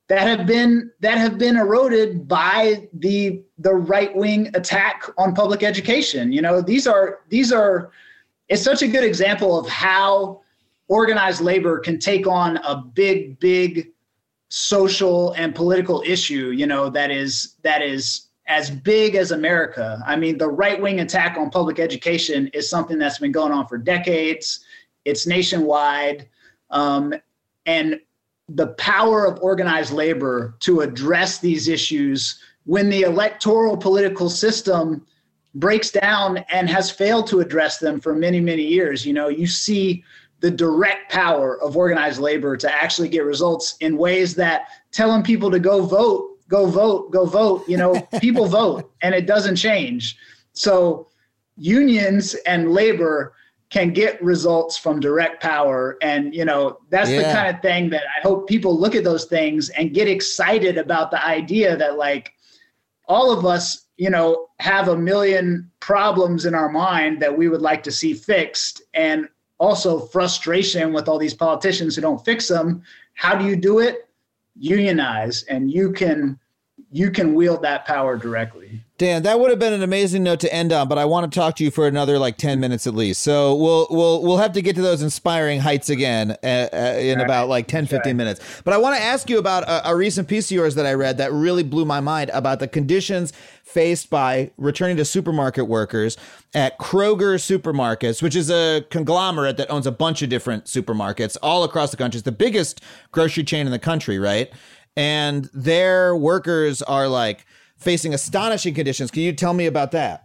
[SPEAKER 1] that have been that have been eroded by the the right-wing attack on public education. You know, these are these are it's such a good example of how organized labor can take on a big, big social and political issue, you know, that is that is as big as America. I mean, the right-wing attack on public education is something that's been going on for decades. It's nationwide. Um, and the power of organized labor to address these issues when the electoral political system breaks down and has failed to address them for many, many years. You know, you see the direct power of organized labor to actually get results in ways that telling people to go vote, go vote, go vote, you know, people vote and it doesn't change. So unions and labor can get results from direct power. And, you know, that's yeah. the kind of thing that I hope people look at those things and get excited about the idea that, like, all of us, you know, have a million problems in our mind that we would like to see fixed, and also frustration with all these politicians who don't fix them. How do you do it? Unionize, and you can you can wield that power directly.
[SPEAKER 6] Dan, that would have been an amazing note to end on, but I want to talk to you for another like ten minutes at least. So we'll we'll we'll have to get to those inspiring heights again uh, uh, in right. about like ten, fifteen right. minutes. But I want to ask you about a, a recent piece of yours that I read that really blew my mind about the conditions faced by returning to supermarket workers at Kroger Supermarkets, which is a conglomerate that owns a bunch of different supermarkets all across the country. It's the biggest grocery chain in the country, right? And their workers are like facing astonishing conditions. Can you tell me about that?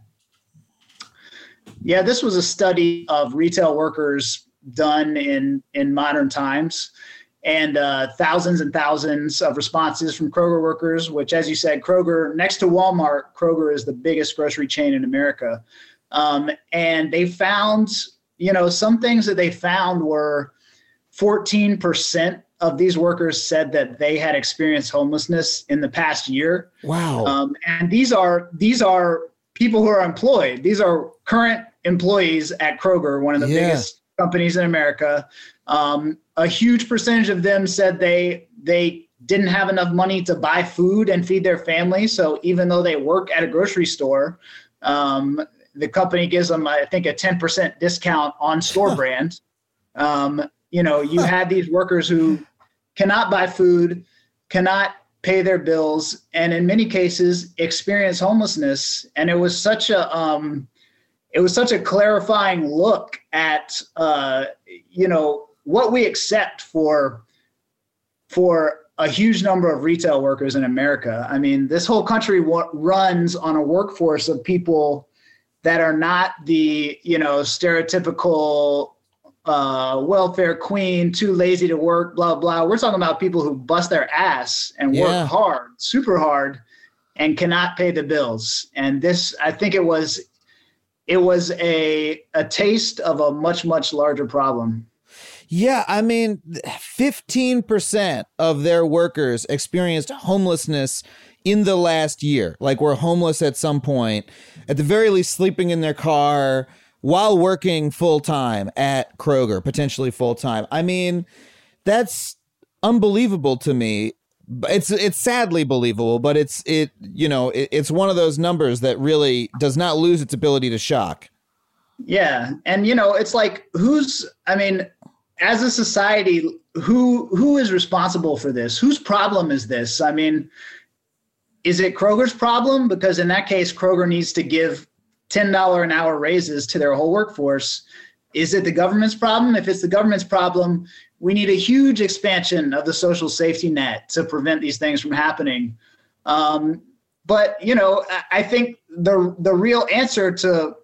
[SPEAKER 1] Yeah, this was a study of retail workers done in, in modern times, and uh, thousands and thousands of responses from Kroger workers, which, as you said, Kroger, next to Walmart, Kroger is the biggest grocery chain in America. Um, and they found, you know, some things that they found were fourteen percent of these workers said that they had experienced homelessness in the past year.
[SPEAKER 6] Wow.
[SPEAKER 1] Um, and these are these are people who are employed. These are current employees at Kroger, one of the yeah. biggest companies in America. Um, a huge percentage of them said they they didn't have enough money to buy food and feed their family. So even though they work at a grocery store, um, the company gives them, I think, a ten percent discount on store brand. Um, You know, you had these workers who cannot buy food, cannot pay their bills, and in many cases experience homelessness. And it was such a, um, it was such a clarifying look at, uh, you know, what we accept for, for a huge number of retail workers in America. I mean, this whole country w- runs on a workforce of people that are not the, you know, stereotypical uh, welfare queen, too lazy to work, blah, blah. We're talking about people who bust their ass and work
[SPEAKER 6] yeah.
[SPEAKER 1] hard, super hard, and cannot pay the bills. And this, I think it was, it was a, a taste of a much, much larger problem.
[SPEAKER 6] Yeah, I mean, fifteen percent of their workers experienced homelessness in the last year. Like, were homeless at some point, at the very least sleeping in their car, while working full-time at Kroger, potentially full-time. I mean, that's unbelievable to me. It's it's sadly believable, but it's it you know it, it's one of those numbers that really does not lose its ability to shock.
[SPEAKER 1] Yeah, and you know, it's like, who's I mean, as a society, who who is responsible for this? Whose problem is this? I mean, is it Kroger's problem? Because in that case, Kroger needs to give ten dollars an hour raises to their whole workforce. Is it the government's problem? If it's the government's problem, we need a huge expansion of the social safety net to prevent these things from happening. Um, but, you know, I think the the real answer to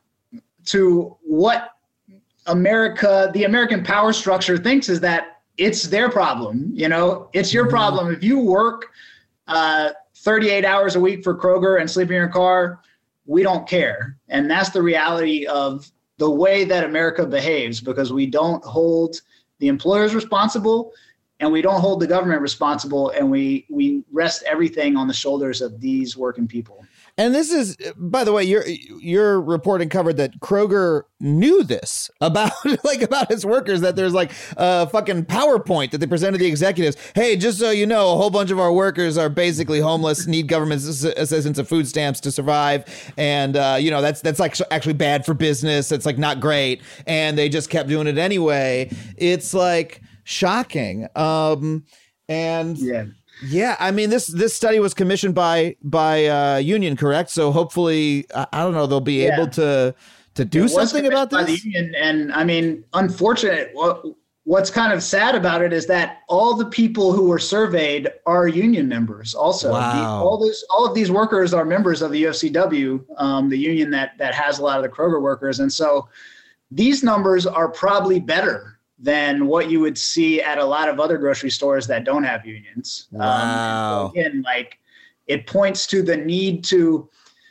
[SPEAKER 1] to what America, the American power structure thinks is that it's their problem. You know, it's your problem. If you work uh, thirty-eight hours a week for Kroger and sleep in your car, we don't care. And that's the reality of the way that America behaves, because we don't hold the employers responsible and we don't hold the government responsible, and we we rest everything on the shoulders of these working people.
[SPEAKER 6] And this is, by the way, your your reporting covered that Kroger knew this about like about his workers, that there's like a fucking PowerPoint that they presented to the executives. Hey, just so you know, a whole bunch of our workers are basically homeless, need government assistance of food stamps to survive. And, uh, you know, that's that's like actually bad for business. It's like not great. And they just kept doing it anyway. It's like shocking. Um, and yeah. Yeah, I mean, this this study was commissioned by by uh, union, correct? So hopefully, I, I don't know, they'll be yeah. able to to do something about this. By the
[SPEAKER 1] union, and I mean, unfortunate. What, what's kind of sad about it is that all the people who were surveyed are union members. Also,
[SPEAKER 6] wow.
[SPEAKER 1] the, all this all of these workers are members of the U F C W, um, the union that that has a lot of the Kroger workers, and so these numbers are probably better than what you would see at a lot of other grocery stores that don't have unions.
[SPEAKER 6] Wow.
[SPEAKER 1] Um, so again, like it points to the need to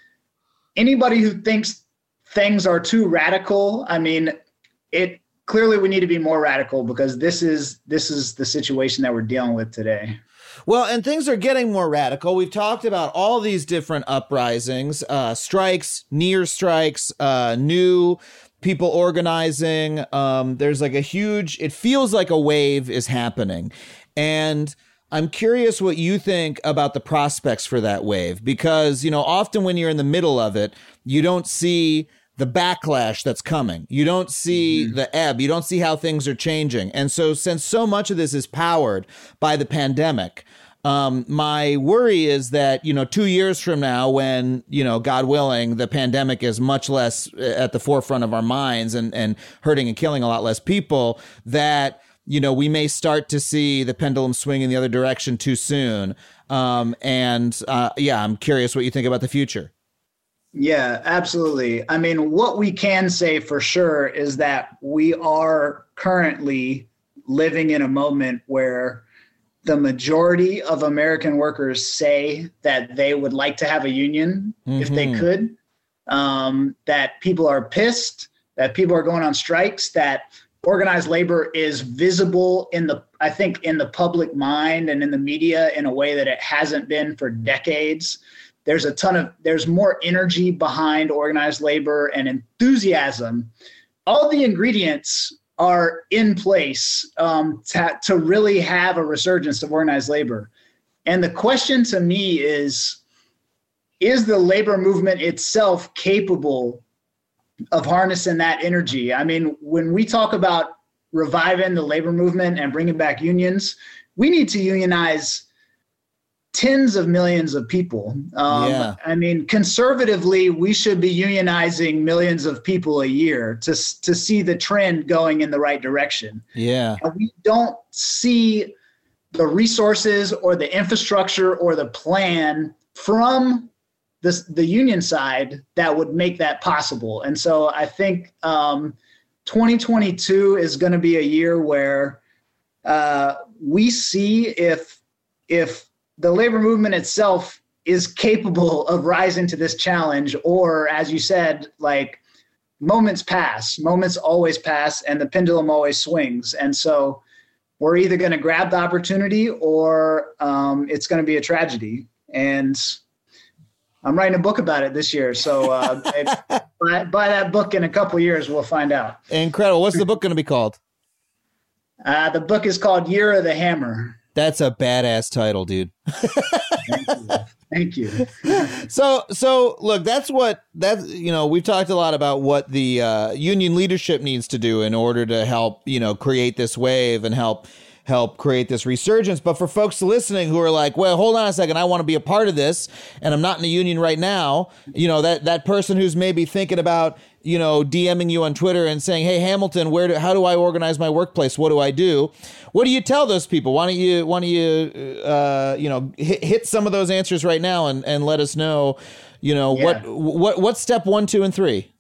[SPEAKER 1] anybody who thinks things are too radical. I mean, it clearly we need to be more radical because this is this is the situation that we're dealing with today.
[SPEAKER 6] Well, and things are getting more radical. We've talked about all these different uprisings, uh, strikes, near strikes, uh, new people organizing. Um, there's like a huge, it feels like a wave is happening. And I'm curious what you think about the prospects for that wave, because, you know, often when you're in the middle of it, you don't see the backlash that's coming. You don't see mm-hmm. the ebb. You don't see how things are changing. And so since so much of this is powered by the pandemic, Um, my worry is that, you know, two years from now, when, you know, God willing, the pandemic is much less at the forefront of our minds and, and hurting and killing a lot less people, that, you know, we may start to see the pendulum swing in the other direction too soon. Um, and uh, yeah, I'm curious what you think about the future.
[SPEAKER 1] Yeah, absolutely. I mean, what we can say for sure is that we are currently living in a moment where the majority of American workers say that they would like to have a union mm-hmm. if they could, um, that people are pissed, that people are going on strikes, that organized labor is visible in the, I think, in the public mind and in the media in a way that it hasn't been for decades. There's a ton of, there's more energy behind organized labor and enthusiasm. All the ingredients are in place um, to, to really have a resurgence of organized labor. And the question to me is, is the labor movement itself capable of harnessing that energy? I mean, when we talk about reviving the labor movement and bringing back unions, we need to unionize tens of millions of people. Um,
[SPEAKER 6] yeah.
[SPEAKER 1] I mean, conservatively, we should be unionizing millions of people a year to, to see the trend going in the right direction.
[SPEAKER 6] Yeah.
[SPEAKER 1] And we don't see the resources or the infrastructure or the plan from the, the union side that would make that possible. And so I think um, twenty twenty-two is going to be a year where uh, we see if if the labor movement itself is capable of rising to this challenge, or as you said, like moments pass, moments always pass, and the pendulum always swings. And so we're either going to grab the opportunity or um, it's going to be a tragedy. And I'm writing a book about it this year. So uh, buy, buy that book in a couple of years, we'll find out.
[SPEAKER 6] Incredible. What's the book going to be called?
[SPEAKER 1] Uh, the book is called Year of the Hammer.
[SPEAKER 6] That's a badass title, dude.
[SPEAKER 1] Thank you. Thank you.
[SPEAKER 6] so, so look, that's what that's, you know, we've talked a lot about what the uh, union leadership needs to do in order to help, you know, create this wave and help help create this resurgence. But for folks listening who are like, well, hold on a second, I want to be a part of this and I'm not in a union right now. You know, that that person who's maybe thinking about, you know, DMing you on Twitter and saying, hey, Hamilton, where do, how do I organize my workplace? What do I do? What do you tell those people? Why don't you, why don't you, uh, you know, hit, hit some of those answers right now and, and let us know, you know, yeah. what, what, what's step one, two, and three?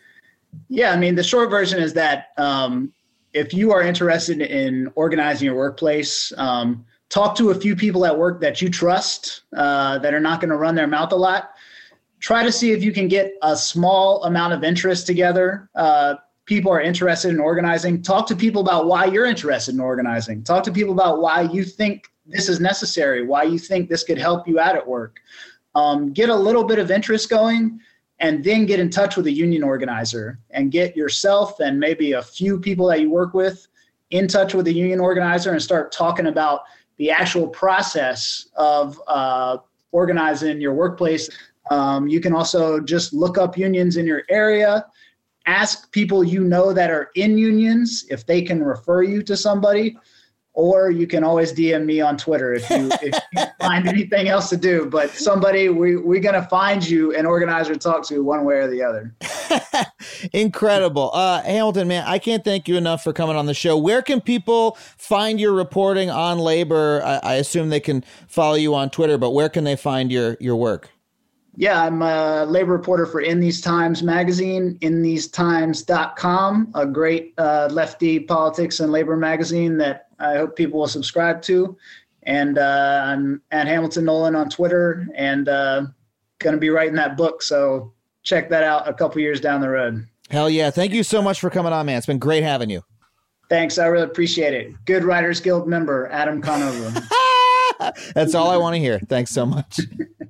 [SPEAKER 1] Yeah. I mean, the short version is that, um, if you are interested in organizing your workplace, um, talk to a few people at work that you trust, uh, that are not going to run their mouth a lot. Try to see if you can get a small amount of interest together. Uh, people are interested in organizing. Talk to people about why you're interested in organizing. Talk to people about why you think this is necessary, why you think this could help you out at work. um, get a little bit of interest going, and then get in touch with a union organizer and get yourself and maybe a few people that you work with in touch with a union organizer and start talking about the actual process of uh, organizing your workplace. Um, you can also just look up unions in your area, ask people you know that are in unions if they can refer you to somebody, or you can always D M me on Twitter if you, if you find anything else to do. But somebody, we, we're going to find you an organizer to talk to one way or the other.
[SPEAKER 6] Incredible. Uh, Hamilton, man, I can't thank you enough for coming on the show. Where can people find your reporting on labor? I, I assume they can follow you on Twitter, but where can they find your, your work?
[SPEAKER 1] Yeah, I'm a labor reporter for In These Times magazine, in these times dot com, a great uh, lefty politics and labor magazine that I hope people will subscribe to. And uh, I'm at Hamilton Nolan on Twitter, and uh, going to be writing that book. So check that out a couple years down the road.
[SPEAKER 6] Hell yeah. Thank you so much for coming on, man. It's been great having you.
[SPEAKER 1] Thanks. I really appreciate it. Good Writers Guild member, Adam Conover.
[SPEAKER 6] That's all I want to hear. Thanks so much.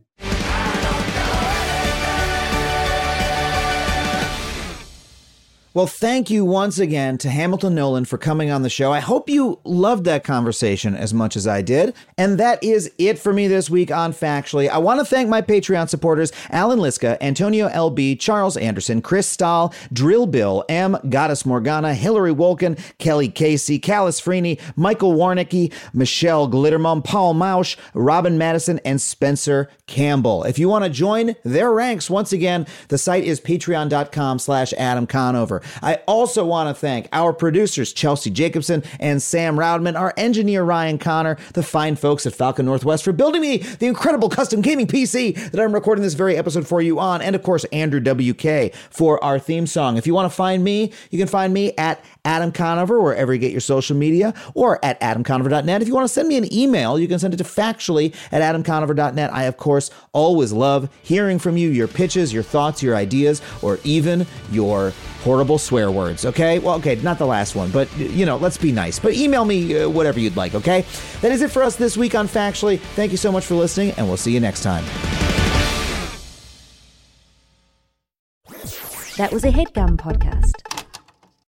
[SPEAKER 6] Well, thank you once again to Hamilton Nolan for coming on the show. I hope you loved that conversation as much as I did. And that is it for me this week on Factually. I want to thank my Patreon supporters, Alan Liska, Antonio L B, Charles Anderson, Chris Stahl, Drill Bill, M, Goddess Morgana, Hillary Wolken, Kelly Casey, Callis Freeney, Michael Warnicki, Michelle Glittermum, Paul Mausch, Robin Madison, and Spencer Campbell. If you want to join their ranks, once again, the site is patreon.com slash Adam Conover. I also want to thank our producers, Chelsea Jacobson and Sam Roudman, our engineer, Ryan Connor, the fine folks at Falcon Northwest for building me the incredible custom gaming P C that I'm recording this very episode for you on, and of course, Andrew W K for our theme song. If you want to find me, you can find me at Adam Conover, wherever you get your social media, or at adam conover dot net. If you want to send me an email, you can send it to factually at adam conover dot net. I, of course, always love hearing from you, your pitches, your thoughts, your ideas, or even your horrible swear words, okay? Well, okay, not the last one, but, you know, let's be nice. But email me uh, whatever you'd like, okay? That is it for us this week on Factually. Thank you so much for listening, and we'll see you next time.
[SPEAKER 2] That was a HeadGum podcast.